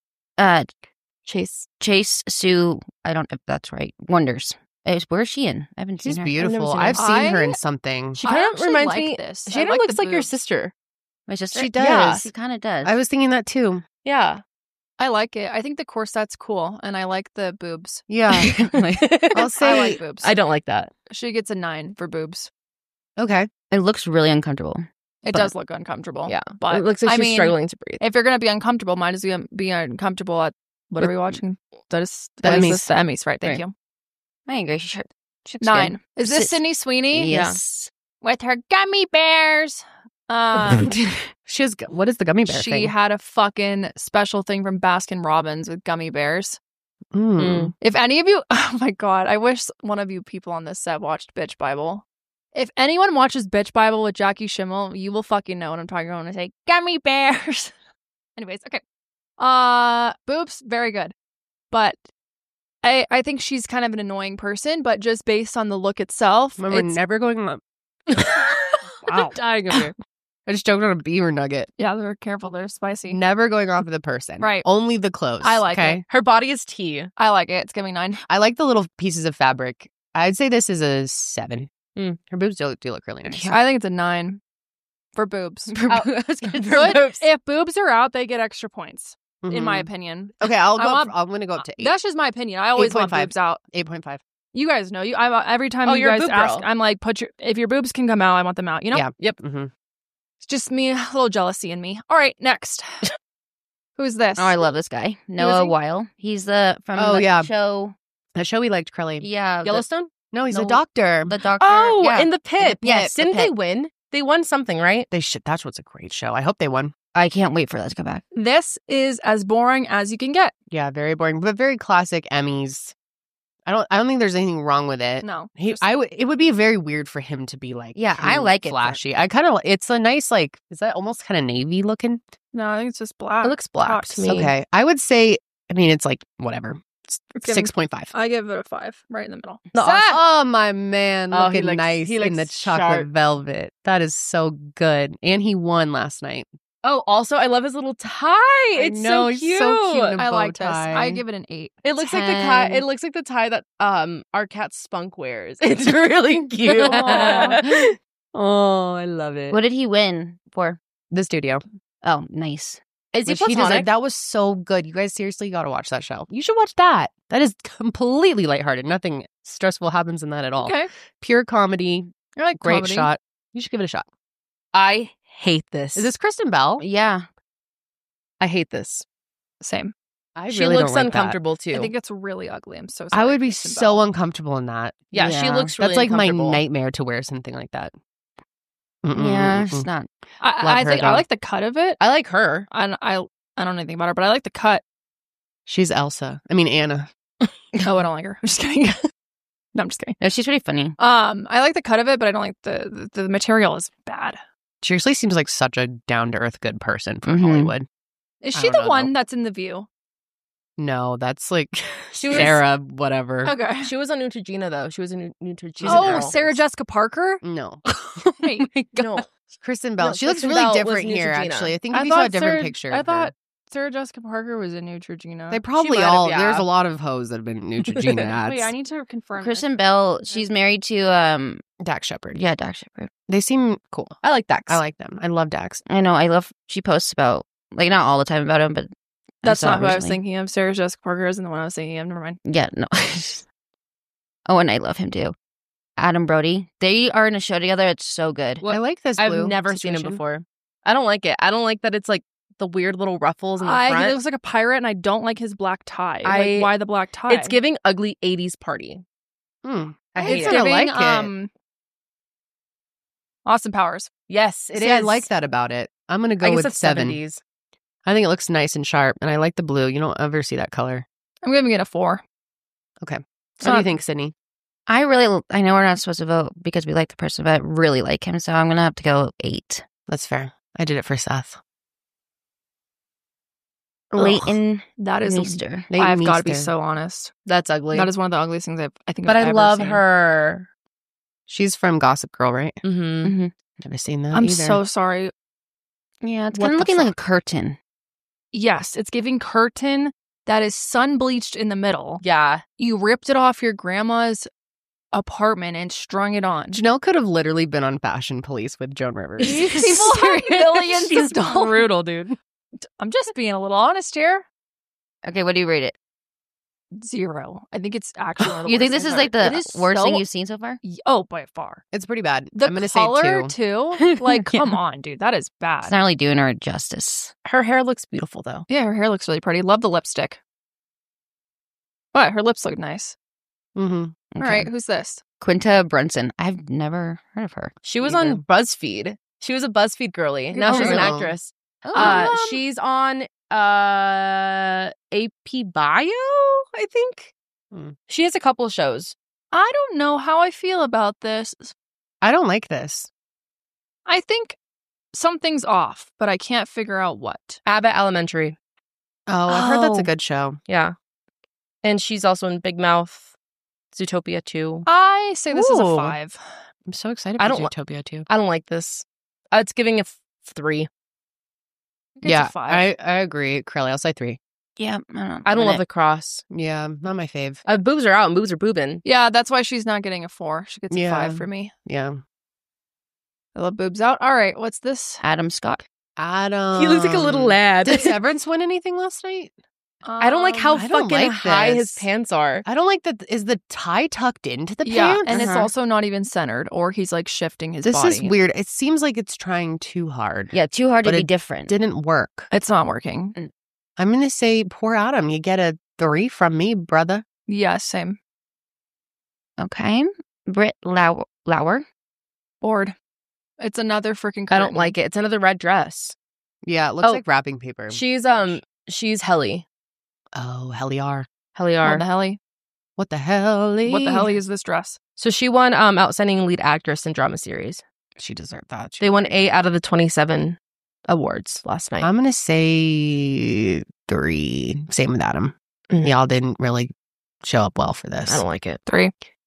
uh, Chase. Chase Sue. I don't know if that's right. Wonders. Is where's she in? I haven't She's seen her. beautiful. seen her. I've seen her I- in something. She I kind of actually reminds like me. this. She I kind of like the looks like your boobs. sister. My sister. She does. Yeah. She kind of does. I was thinking that too. Yeah. I like it. I think the corset's cool, and I like the boobs. Yeah, I'll I say like boobs. I don't like that. She gets a nine for boobs. okay. It looks really uncomfortable. It But- does look uncomfortable. Yeah, but it looks like I she's mean, struggling to breathe. if you're gonna be uncomfortable, might as well be uncomfortable at what are we watching? That is The what is Emmys. this? The Emmys, right? Thank Right. you. I agree. She, should- she looks Nine. good. Is this Sit- Sydney Sweeney? Yes. With her gummy bears. Um, She has. What is the gummy bear she thing? had a fucking special thing from Baskin Robbins with gummy bears. Mm. If any of you, oh my god, I wish one of you people on this set watched Bitch Bible. If anyone watches Bitch Bible with Jackie Schimmel, you will fucking know what I'm talking about when I say gummy bears. Anyways, okay. Uh, boobs, very good. But I I think she's kind of an annoying person, but just based on the look itself, Remember, it's... never going on. Wow. I'm dying over here. I just choked on a beaver nugget. Yeah, they're careful. They're spicy. Never going off of the person. Right. Only the clothes. I like okay? it. Her body is tea. I like it. It's giving nine. I like the little pieces of fabric. I'd say this is a seven. Mm. Her boobs do, do look really nice. I think it's a nine for boobs. For Out- bo- I was gonna Good. say boobs. If boobs are out, they get extra points, in my Mhm. opinion. Okay, I'll I go. want- up, I'm gonna go up to eight. That's just my opinion. I always want eight point five. boobs out. Eight point five. You guys know. You. I every time Oh, you you're a guys boob ask, girl. I'm like, put your if your boobs can come out, I want them out. You know. Yeah. Yep. Mm-hmm. It's just me, a little jealousy in me. All right, next. Who's this? Oh, I love this guy. Noah he? Weil. He's the from Oh, the yeah. show. That show we liked, Curly. Yeah. the- Yellowstone? No, he's No. a doctor. The, doctor. Oh, yeah. in the pit. pit, Yes. the Didn't they pit. win? They won something, right? They should. That's what's a great show. I hope they won. I can't wait for that to come back. This is as boring as you can get. Yeah, very boring, but very classic Emmys. I don't. I don't think there's anything wrong with it. No. He, just- I would. It would be very weird for him to be like. Yeah, I too like it. Flashy. I kind of. It's a nice like. Is that almost kind of navy looking? no, I think it's just black. It looks black Tops. to me. Okay, I would say. I mean, it's like whatever. It's giving- Six point five. I give it a five, right in the middle. The Seth! Oh my man, Oh, he looking looks- nice he in the looks chocolate sharp. velvet. That is so good, and he won last night. Oh, also, I love his little tie. It's know, so he's cute. so cute in a I bow like this. tie. I give it an eight. It looks like the tie. ten. It looks like the tie that um our cat Spunk wears. It's really cute. Aw. Oh, I love it. What did he win for? The studio. Oh, nice. Is he Which he does, like, platonic? that was so good. You guys seriously got to watch that show. You should watch that. That is completely lighthearted. Nothing stressful happens in that at all. Okay. Pure comedy. I like Great comedy. shot. You should give it a shot. I hate this. Is this Kristen Bell? Yeah. I hate this. Same. I she really looks don't like uncomfortable too. I think it's really ugly. I'm so that. sorry. I would be Kristen so Bell. uncomfortable in that. yeah, she Yeah. looks really That's like my uncomfortable. nightmare to wear something like that. Mm-mm, Yeah, mm-mm. it's not. I, Love I her, think I though. like the cut of it. I like her. I, I I don't know anything about her, but I like the cut. She's Elsa. I mean, Anna. Oh, I don't like her. I'm just kidding. No, I'm just kidding. No, she's pretty funny. Um, I like the cut of it, but I don't like the the, the material is bad. Seriously seems like such a down-to-earth good person from Mhm. Hollywood. Is I she don't the know, one though. that's in The View? No, that's like She was- Sarah, whatever. Okay. She was on Neutrogena though. She was a Neu- Neutrogena. She's an Oh, girl. Sarah Jessica Parker. No. Wait, No, Kristen Bell. No, she looks Kristen really Bell was different here, Neutrogena. actually. I think if I you saw a thought different Sarah, picture. I of thought her. Sarah Jessica Parker was in Neutrogena. They probably might have, all, yeah. there's a lot of hoes that have been Neutrogena ads. Wait, I need to confirm. Kristen Bell, she's married to um Dax Shepard. yeah, Dax Shepard. They seem cool. I like Dax. I like them. I love Dax. I know, I love she posts about like not all the time about him, but I That's saw not it who I was recently. thinking of. Sarah Jessica Parker isn't the one I was thinking of. Never mind. Yeah, no. Oh, and I love him too. Adam Brody. They are in a show together. It's so good. I like this I've blue never seen him situation. before. I don't like it. I don't like that it's like the weird little ruffles in the I, he front. looks like a pirate, and I don't like his black tie. I- like, why the black tie? It's giving ugly eighties party. Hmm. I hate It's it. gonna giving like it. um, Austin Powers. Yes, it is. See, I like that about it. I'm going to go I guess with it's seven. seventies. I think it looks nice and sharp, and I like the blue. You don't ever see that color. I'm giving it a four. Okay. It's What do you not- think, Sydney? I really I know we're not supposed to vote because we like the person, but I really like him, so I'm gonna have to go eight. That's fair. I did it for Seth. Leighton That is. Meester. Leighton I've got to be Meester. so honest. That's ugly. That is one of the ugliest things I've, I think. but I've I ever love seen. her. She's from Gossip Girl, right? Mm-hmm. hmm Never seen that I'm either. so sorry. Yeah, it's What kind of the looking like a fuck? curtain. Yes, it's giving curtain that is sun bleached in the middle. Yeah. You ripped it off your grandma's apartment and strung it on. Janelle could have literally been on Fashion Police with Joan Rivers. These people have millions She's of dollars. brutal, dude. I'm just being a little honest here. Okay, what do you rate it? Zero. I think it's actually. One of the You think worst this is things like ever. the It is worst thing so- you've seen so far? Y- Oh, by far. It's pretty bad. The I'm gonna color say two. too. Like, Yeah. come on, dude, that is bad. It's not really doing her justice. Her hair looks beautiful though. Yeah, her hair looks really pretty. Love the lipstick. But her lips look nice. Mm-hmm. All right, who's this? Quinta Brunson. I've never heard of her. She was Either. on BuzzFeed. She was a BuzzFeed girly. Now Oh, she's an really? actress. Oh, Uh, she's on uh A P Bio, I think. Hmm. She has a couple shows. I don't know how I feel about this. I don't like this. I think something's off, but I can't figure out what. Abbott Elementary. Oh, I've heard that's Oh. a good show. Yeah. And she's also in Big Mouth, Zootopia two. I say this is a Ooh. five. I'm so excited I for don't li- Zootopia too. I don't like this. Uh, it's giving a f- three. It's yeah, a five. I, I agree. Curly, I'll say three. Yeah, I don't, I don't love it. the cross. Yeah, not my fave. Uh, boobs are out and boobs are boobing. Yeah, that's why she's not getting a four. She gets a Yeah. five for me. Yeah. I love boobs out. All right, what's this? Adam Scott. Adam. He looks like a little lad. Did Severance win anything last night? I don't like how Um, I don't fucking like high his this. pants are. I don't like that. Is the tie tucked into the Yeah, pants? and it's Uh-huh. also not even centered, or he's like shifting his this body. is weird. It seems like it's trying too hard. Yeah, too hard But to be it different. Didn't work. It's not working. I'm going to say poor Adam. You get a three from me, brother. Yeah, same. Okay. Britt Lau- Lauer. Bored. It's another freaking. I don't like it. It's another red dress. Yeah, it looks Oh, like wrapping paper. She's um she's Helly. oh, Helliar. Helliar. What the hell? What the hell? What the hell is this dress? So she won um outstanding lead actress in drama series. She deserved that. They won eight out of the twenty-seven awards last night. I'm going to say three. Same with Adam. Mhm. Y'all didn't really show up well for this. I don't like it. Three.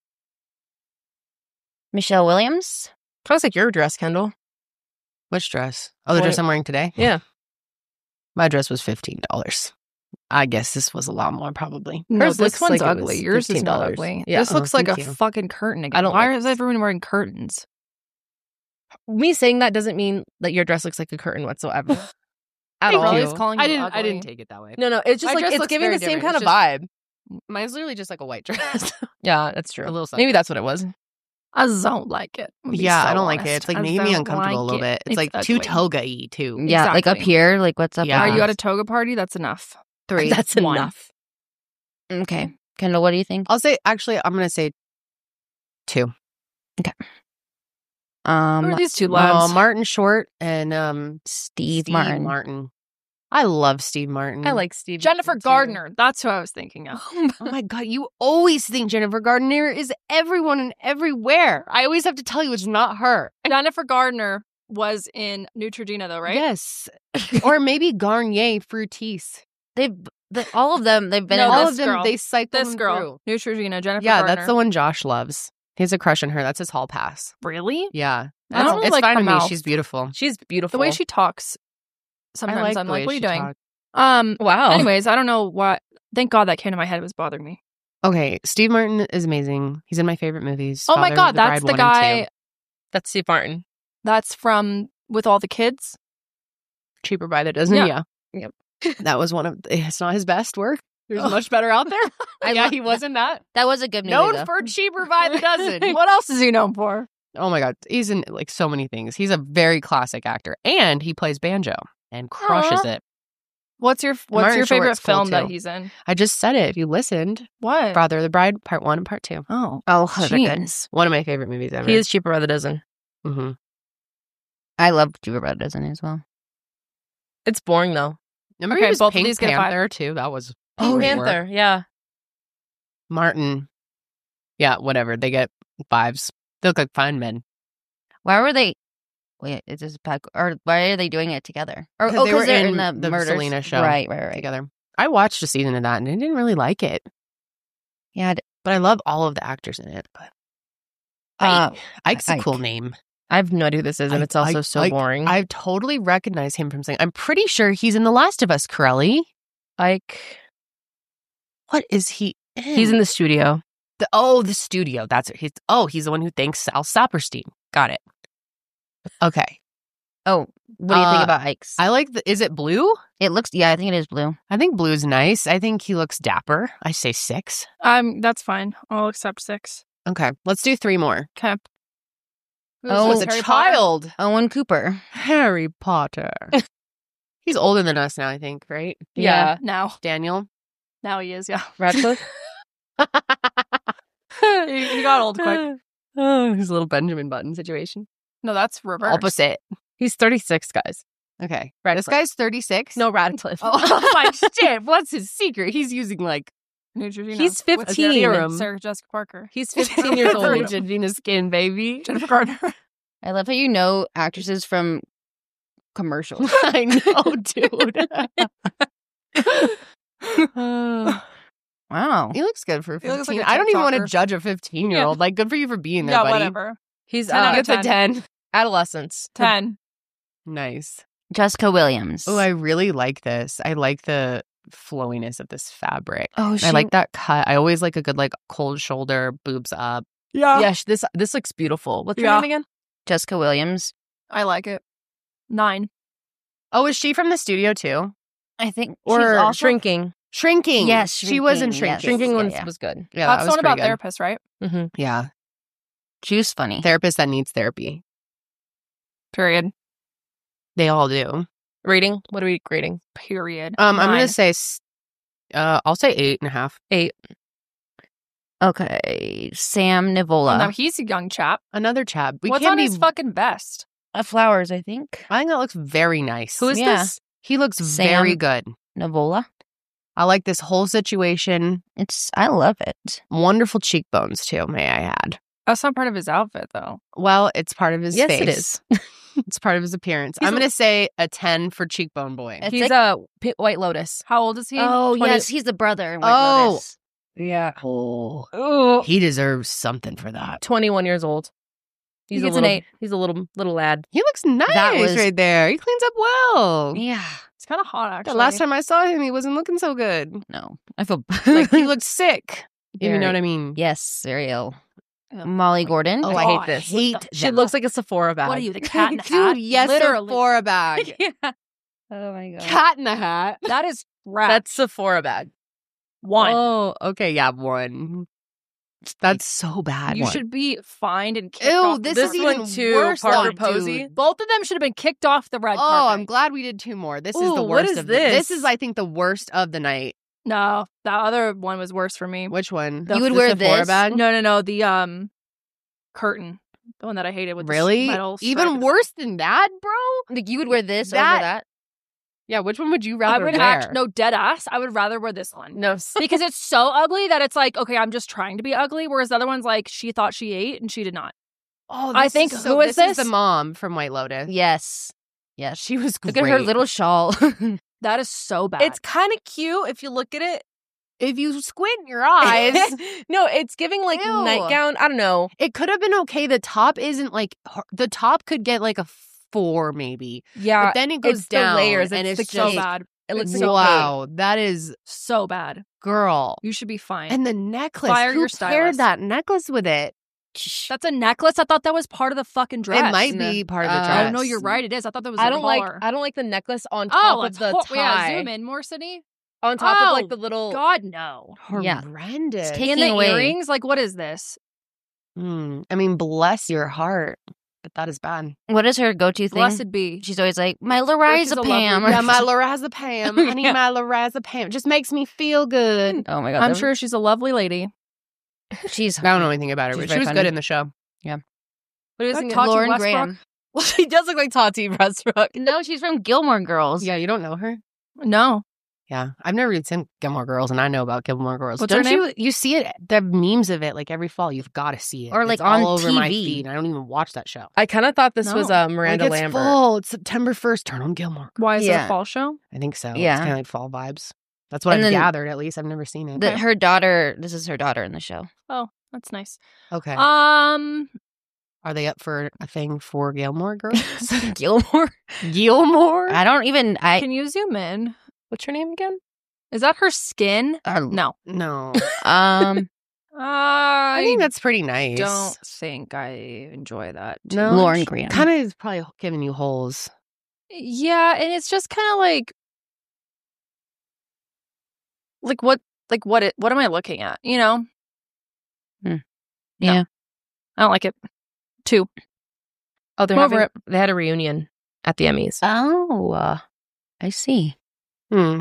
Michelle Williams. Kind of like your dress, Kendall. Which dress? Oh, the What- dress I'm wearing today? Yeah. My dress was fifteen dollars. I guess this was a lot more, probably. No, Hers this looks one's like it ugly. was Yours is fifteen not dollars. ugly. Yeah. This Oh, looks like a thank you. fucking curtain again. I don't Why like is this. everyone wearing curtains? Me saying that doesn't mean that your dress looks like a curtain whatsoever. At Thank all. you. calling I you didn't. I ugly. didn't take it that way. No, no, it's just My like dress it's looks giving very the same different. kind of It's vibe. Mine's literally just like a white dress. Yeah, that's true. A little Maybe sucker. that's what it was. I don't like it. I'm gonna be yeah, so I don't like it. honest. It's like I making me don't uncomfortable a like little it. bit. It's, like too ugly. toga-y too. Yeah, like up Exactly. here. Like what's up? Yeah. Are with you at this? a toga party? That's enough. Three. That's One. enough. Okay. Kendall, what do you think? I'll say. Actually, I'm gonna say two. Who Um, are these two Uh, lads? Martin Short and um Steve, Steve Martin. Martin. I love Steve Martin. I like Steve. Jennifer too. Gardner. That's who I was thinking of. Oh my god, you always think Jennifer Gardner is everyone and everywhere. I always have to tell you it's not her. Jennifer Gardner was in Neutrogena, though, right? Yes. Or maybe Garnier Fructis. They've the, all of them. They've been No, in All this of them, girl. they cycle This them girl, through. Neutrogena, Jennifer Yeah, Gardner. that's the one Josh loves. He has a crush on her. That's his hall pass. Really? Yeah. I don't It's- really it's like fine her with me. mouth. She's beautiful. She's beautiful. The way she talks. Sometimes I like I'm the like, way what are you she doing? talks. Um. Wow. Anyways, I don't know what. Thank God that came to my head. It was bothering me. Okay, Steve Martin is amazing. He's in my favorite movies. Oh my Father God, of the that's Bride the one and guy. two. That's Steve Martin. That's from With All the Kids. Cheaper by the dozen. Yeah. Yeah. Yep. That was one of. It's not his best work. There's Oh. much better out there. I yeah, lo- he wasn't that. That was a good movie. Known though. for Cheaper by the dozen. What else is he known for? Oh my God, he's in like so many things. He's a very classic actor, and he plays banjo and crushes Aw. it. What's your What's Martin your favorite Short's cool, film that too. he's in? I just said it. If you listened, What? Father of the Bride, Part One and Part Two. Oh, Oh, those are good. jeez. One of my favorite movies ever. He is cheaper by the dozen. hmm I love Cheaper by the Dozen as well. It's boring though. Remember Okay, he was both of Pink these get a five. Panther too. That was Oh, great work. Panther. Yeah. Martin. Yeah, whatever. They get fives. They look like fine men. Why were they? Wait, is this pack? Or why are they doing it together? Or 'Cause oh, they because were they're in in the, the murders. Selena show Right, right, right. Together. I watched a season of that and I didn't really like it, Yeah. d- but I love all of the actors in it. But Uh, Ike's a Ike. cool name. I have no idea who this is, and I- it's also I- so I- boring. I totally recognize him from something. I'm pretty sure he's in The Last of Us, Corelli. Ike. What is he in? He's in the studio. the oh the studio. That's it. He's oh he's the one who thanks Sal Saperstein. Got it. Okay. oh, what do you Uh, think about Ike's? I like the. Is it blue? it looks. Yeah, I think it is blue. I think blue's nice. I think he looks dapper. I say six. Um, that's fine. I'll accept six. Okay, let's do three more. Okay. Oh, was a Harry Potter? child. Owen Cooper. Harry Potter. He's older than us now, I think, right? Yeah. Now, Daniel. now he is. Yeah. Radcliffe. he, he got old quick. Oh, his little Benjamin Button situation. No, that's reverse. Opposite. He's thirty-six, guys. Okay. Radcliffe. This guy's thirty-six. No, Radcliffe. Oh, my shit. What's his secret? He's using like Neutrogena. He's With fifteen. serum. Sarah Jessica Parker. He's fifteen years old. Neutrogena skin, baby. Jennifer Garner. I love how you know actresses from commercials. I know, dude. Wow. He looks good for He looks like fifteen. a I don't even want to TikToker. judge a fifteen-year-old. Like, good for you for being there, Yeah, buddy. whatever. He's ten uh, out of It's a ten. ten. adolescence. ten. Nice. Jessica Williams. Oh, I really like this. I like the flowiness of this fabric. oh, I like that cut. I always like a good, like, cold shoulder, boobs up. Yeah. Yeah, sh- this this looks beautiful. What's her Yeah. name again? Jessica Williams. I like it. Nine. Oh, is she from the studio, too? I think Or she's also Shrinking. Shrinking. Yes, She was in Shrinking, Shrinking. yes. Shrinking Yeah, was, yeah. was good. Yeah, That's that the was one about pretty good. therapists, right? Mm-hmm. Yeah. She was funny. Therapist that needs therapy. Period. They all do. Rating? What are we rating? Period. Um, I'm Nine. going to say, s- uh, I'll say eight and a half. Eight. Okay, Sam Nivola. Oh, now he's a young chap. Another chap. We What's can't on be. his fucking vest? Uh, Flowers, I think. I think that looks very nice. Who is Yeah. this? He looks Sam- very good. Nivola. I like this whole situation. It's. I love it. Wonderful cheekbones, too, may I add. That's not part of his outfit, though. Well, it's part of his Yes, face. it is. It's part of his appearance. He's I'm a- going to say a ten for cheekbone boy. It's He's like- a P- White Lotus. How old is he? Oh twenty yes, he's the brother. In White Oh. Lotus. Yeah. Oh, Ooh. he deserves something for that. twenty-one years old. He's He a gets an little, eight. He's a little little lad. He looks nice was- right there. He cleans up well. Yeah. It's kind of hot, actually. The last time I saw him, he wasn't looking so good. No, I feel Like, he looked sick, if you Very- know what I mean. yes, very ill. Ugh. Molly Gordon. Oh, Oh, I I hate this. hate Hate She that. looks like a Sephora bag. What are you, the cat in a hat? Dude, yes, Literally. for a bag. yeah. Oh my god. Cat in a hat. That is crap. That's Sephora bag. one. Oh, okay, yeah, one. That's so bad. you One. should be fined and kicked Ew, off. this the is red even carpet. two, worse. Parker one, Posey. dude. Both of them should have been kicked off the red Oh, carpet. I'm glad we did two more. This is Ooh, the what worst is of the, this this? is, I think, the worst of the night. No, that other one was worse for me. Which one? You would The wear Sephora this? bag? No, no, no. The um curtain, the one that I hated with Really? the metal. Even stripe. worse than that, bro? Like you would wear this That- over that? Yeah, which one would you I rather would wear? act no dead ass. I would rather wear this one. No. Because it's so ugly that it's like, okay, I'm just trying to be ugly. Whereas the other one's like, she thought she ate and she did not. Oh, I this think- is so, who is this? is this? the mom from White Lotus. Yes. Yes. She was great. Look at her little shawl. That is so bad. It's kind of cute if you look at it. If you squint your eyes, No, it's giving like Ew. nightgown. I don't know. it could have been okay. The top isn't like har- the top could get like a four maybe, Yeah. but then it goes it's the down layers, and it's it's the so just bad. It looks It's like so wow. That is So bad. girl. You should be fined. And the necklace. Fire Who your paired stylist. that necklace with it? That's a necklace. I thought that was part of the fucking dress. It might No. be part of the Uh, dress. Oh no, you're right. It is. I thought that was. I a don't like. collar. I don't like the necklace on top Oh, of it's the hor- tie. yeah. Zoom in more, Sydney. On top Oh, of like the little. God no. Yeah. Horrendous. It's taking And the away. earrings. Like, what is this? Hmm. I mean, bless your heart, but that is bad. What is her go-to thing? Blessed be. She's always like, my she's Loriza a Pam. lovely- Yeah, my Lorazepam. Pam. I need Yeah. my Lorazepam. It just makes me feel good. Oh my god. I'm that- sure she's a lovely lady. she's I don't know anything about her, She's but very she was funny. good in the show. What do you Like think? Tati Lauren Westbrook? Graham. She does look like Tati Westbrook. No, she's from Gilmore Girls. Yeah, you don't know her? No. Yeah, I've never even seen Gilmore Girls, and I know about Gilmore Girls. What's her don't you? You see it? The memes of it, like every fall. You've got to see it, Or, like, It's all on over my T V. feed. I don't even watch that show. I kind of thought this was No. uh, Miranda like, it's Lambert. fall. It's September first. Turn on Gilmore. Why is it Yeah. a fall show? I think so. Yeah. it's kind of like fall vibes. That's what And I've then- gathered. At least I've never seen it. The, her daughter, this is her daughter in the show. Oh, that's nice. okay, Um, are they up for a thing for Gilmore Girls? Gilmore? Gilmore. I don't even, I, can you zoom in? What's her name again? Is that her skin? uh, No. No, um, I I think that's pretty nice. don't think I enjoy that. too No, much. Lauren Graham. Kind of is probably giving you holes. Yeah, and it's just kind of like, like what, like what it, what am I looking at? You know? Hmm. No. Yeah. I don't like it. Two. Oh, they're I'm over having, they had a reunion at the Emmys. oh, uh, I see. Hmm.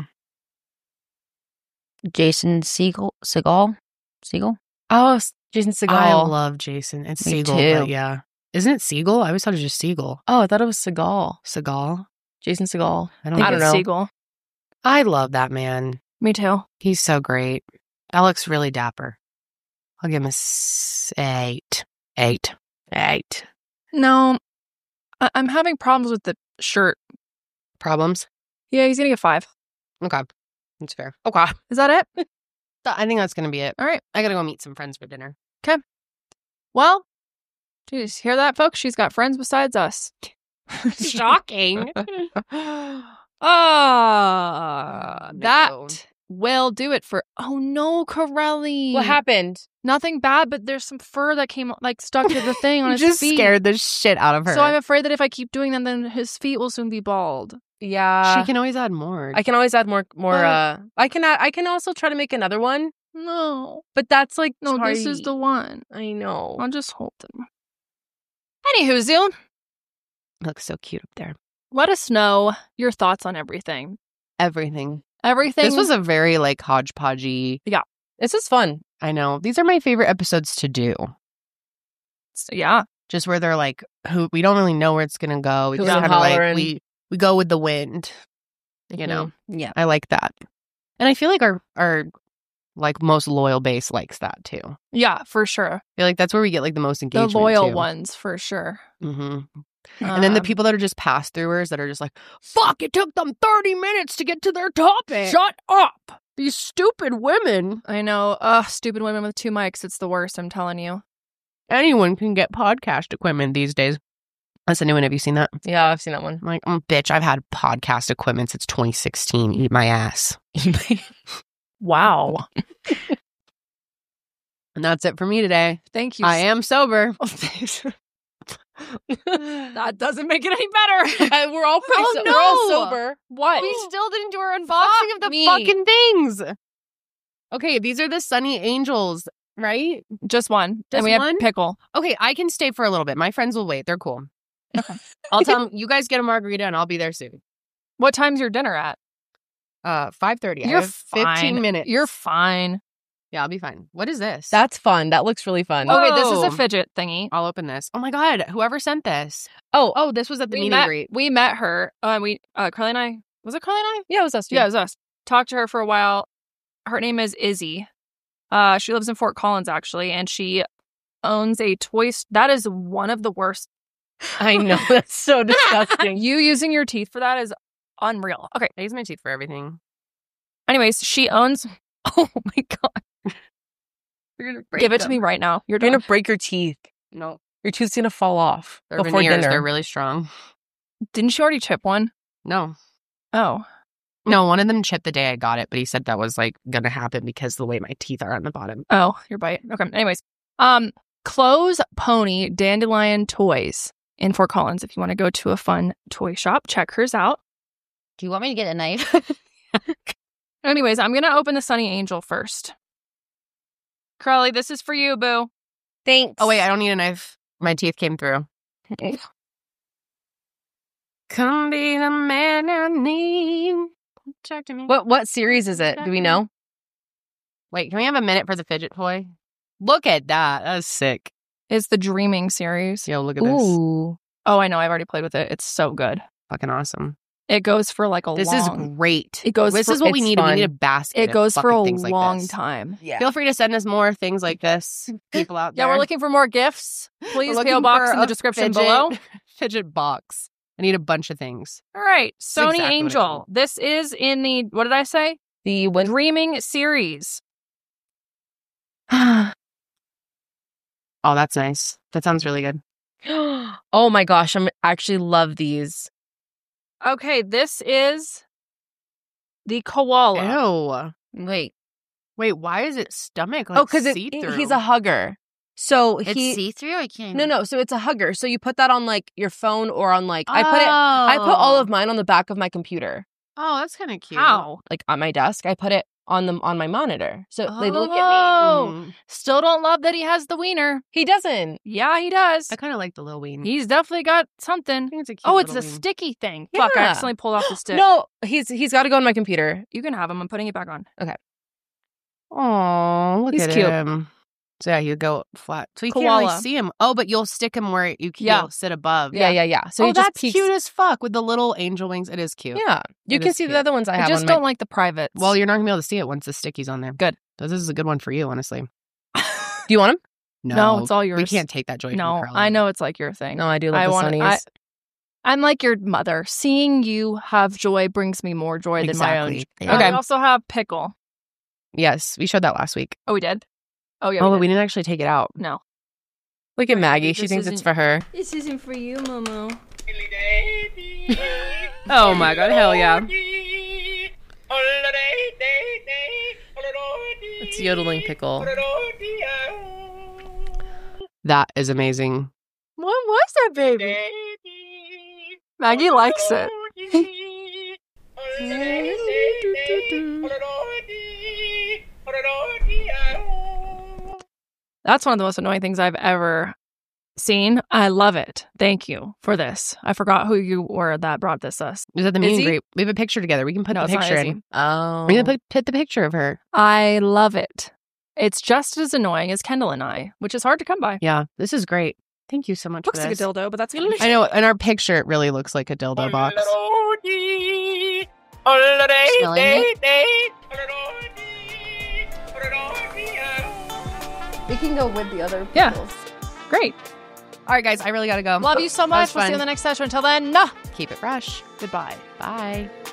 Jason Segel, Segal, Segel. Oh, Jason Segel. I love Jason. It's Me Siegel, too. but yeah. Isn't it Siegel? I always thought it was just Siegel. Oh, I thought it was Segal. Seagal? Jason Segel. I I don't, think I don't it's know. Siegel. I love that man. Me too. He's so great. That looks really dapper. I'll give him a s- eight. Eight. Eight. No, I- I'm having problems with the shirt. Problems? Yeah, he's getting a five. Okay. That's fair. Okay. Is that it? Th- I think that's going to be it. All right. I got to go meet some friends for dinner. Well, geez, hear that, folks? She's got friends besides us. Shocking. Ah, Nico. that will do it for. Oh no, Corelli! What happened? Nothing bad, but there's some fur that came like stuck to the thing on his Just feet. scared the shit out of her. So I'm afraid that if I keep doing that, then his feet will soon be bald. Yeah. she can always add more. I can always add more. More. But- uh I can. Add, I can also try to make another one, No, but that's like no, this is sorry. the one. I know. I'll just hold them. Anywho, Zoom, Looks so cute up there. let us know your thoughts on everything. Everything. Everything. This was a very like hodgepodgey. This is fun. I know. These are my favorite episodes to do. yeah. Just where they're like, who we don't really know where it's gonna go. We Who's just kind of like hollering. we we go with the wind. You know, Yeah. I like that, and I feel like our our like most loyal base likes that too. I Yeah, for sure. feel like that's where we get like the most The engagement. loyal too. ones, for sure. hmm And then the Um, people that are just pass throughers that are just like, fuck, it took them thirty minutes to get to their topic. Shut up. These stupid women. I know. Ugh, stupid women with two mics. It's the worst, I'm telling you. Anyone can get podcast equipment these days. That's a new one. Have you seen that? Yeah, I've seen that one. I'm like, oh, bitch, I've had podcast equipment since twenty sixteen. Eat my ass. Wow. And that's it for me today. Thank you. I am sober. That doesn't make it any better. Uh, we're all pretty. Oh, so- We're all no. sober. What? We still didn't do our Fuck unboxing of the me. fucking things. Okay, these are the Sunny Angels, right? Just one. Just and we one? have pickle. Okay, I can stay for a little bit. My friends will wait. They're cool. I'll tell them, you guys get a margarita and I'll be there soon. What time's your dinner at? Uh, five thirty. You're I have fifteen fine. minutes. You're fine. Yeah, I'll be fine. What is this? That's fun. That looks really fun. Okay, this is Whoa. a fidget thingy. I'll open this. Oh my god, whoever sent this. Oh, Oh, this was at the We meet met, and greet. we met her. Uh, we uh, Carly and I. Was it Carly and I? yeah, it was us too. Yeah, it was us. Talked to her for a while. Her name is Izzy. Uh, she lives in Fort Collins, actually, and she owns a toy. St- that is one of the worst. I know. That's so disgusting. You using your teeth for that is unreal. Okay. I use my teeth for everything. Anyways, she owns. Oh my god! You're gonna break Give it to them. me right now. You're You're done. gonna break your teeth. No, Your tooth's gonna fall off they're before veneers. dinner. They're really strong. Didn't she already chip one? No, Oh, no. One of them chipped the day I got it, but he said that was like gonna happen because of the way my teeth are on the bottom. oh, your bite. Okay. Anyways, um, Clothes Pony Dandelion Toys in Fort Collins. If you want to go to a fun toy shop, check hers out. Do you want me to get a knife? Anyways, I'm gonna open the Sunny Angel first. Crowley, this is for you, boo. Thanks. Oh wait, I don't need a knife. My teeth came through. Come be the man I need. Talk to me. What what series is it? Do we know? Wait, can we have a minute for the fidget toy? Look at that. That's sick. It's the Dreaming series. Yo, look at this. Ooh. Oh, I know. I've already played with it. It's so good. Fucking awesome. It goes for like a This long. is great. It goes This for- is what we it's need. We fun. need a basket. It of goes for fucking a things like long this. time. Yeah. Feel free to send us more things like this. People out there. Yeah, we're looking for more gifts. Please, We're P O looking box for in the a description fidget- below. Fidget box. I need a bunch of things. All right, Sony exactly what I Angel. This is in the what did I say? The when Dreaming series. Oh, that's nice. That sounds really good. Oh my gosh, I'm actually love these. Okay, this is the koala. Ew. Wait, Wait, why is it stomach like Oh, because see-through? he's a hugger. So it's he see through. I can't. no no. So it's a hugger. So you put that on like your phone or on like I put it. I put all of mine on the back of my computer, Oh, that's kind of cute. How? like on my desk. I put it on the on my monitor. So they look at me. Oh, Mm. still don't love that he has the wiener. He doesn't. Yeah, he does. I kind of like the little ween. He's definitely got I something. think it's a cute Oh, it's little a ween. sticky thing. Fuck, I Yeah. accidentally pulled off the stick. No, he's he's got to go on my computer. You can have him. I'm putting it back on. Oh, look He's at cute. him. So yeah, you go flat. So you can't Koala. really see him. Oh, but you'll stick him where you can Yeah. you'll sit above. Yeah, yeah, yeah. So oh, he just that's peeks. cute as fuck with the little angel wings. It is cute. Yeah, you It can is see cute. the other ones I I have. just on don't my... like the privates. Well, you're not gonna be able to see it once the sticky's on there. Good. So this is a good one for you, honestly. Do you want them? No, No, it's all yours. We can't take that joy No, from Carly. I know it's like your thing. No, I do love I the want- sunnies. I- I'm like your mother. Seeing you have joy brings me more joy than my own. Exactly. And Okay. I also have pickle. Yes, we showed that last week. Oh, we did? Oh, yeah. oh, but did. we didn't actually take it out. No. Look at Maggie. She This thinks it's isn't- for her. This isn't for you, Momo. Oh my god, hell yeah. It's yodeling pickle. That is amazing. What was that, baby? Maggie likes it. That's one of the most annoying things I've ever seen. I love it. Thank you for this. I forgot who you were that brought this us. Is that the meet and Izzy? greet? We have a picture together. We can put No, the it's not picture Izzy. in. Oh. We're gonna put, put the picture of her. I love it. It's just as annoying as Kendall and I, which is hard to come by. Yeah, this is great. Thank you so much Looks for like this. a dildo, but that's fine. I know. In our picture, it really looks like a dildo box. Smelling it? We can go with the other Yeah. Great. All right, guys, I really gotta go. Love you so That was much. We'll see you in fun. the next session. Until then, nah. Keep it fresh. Goodbye. Bye.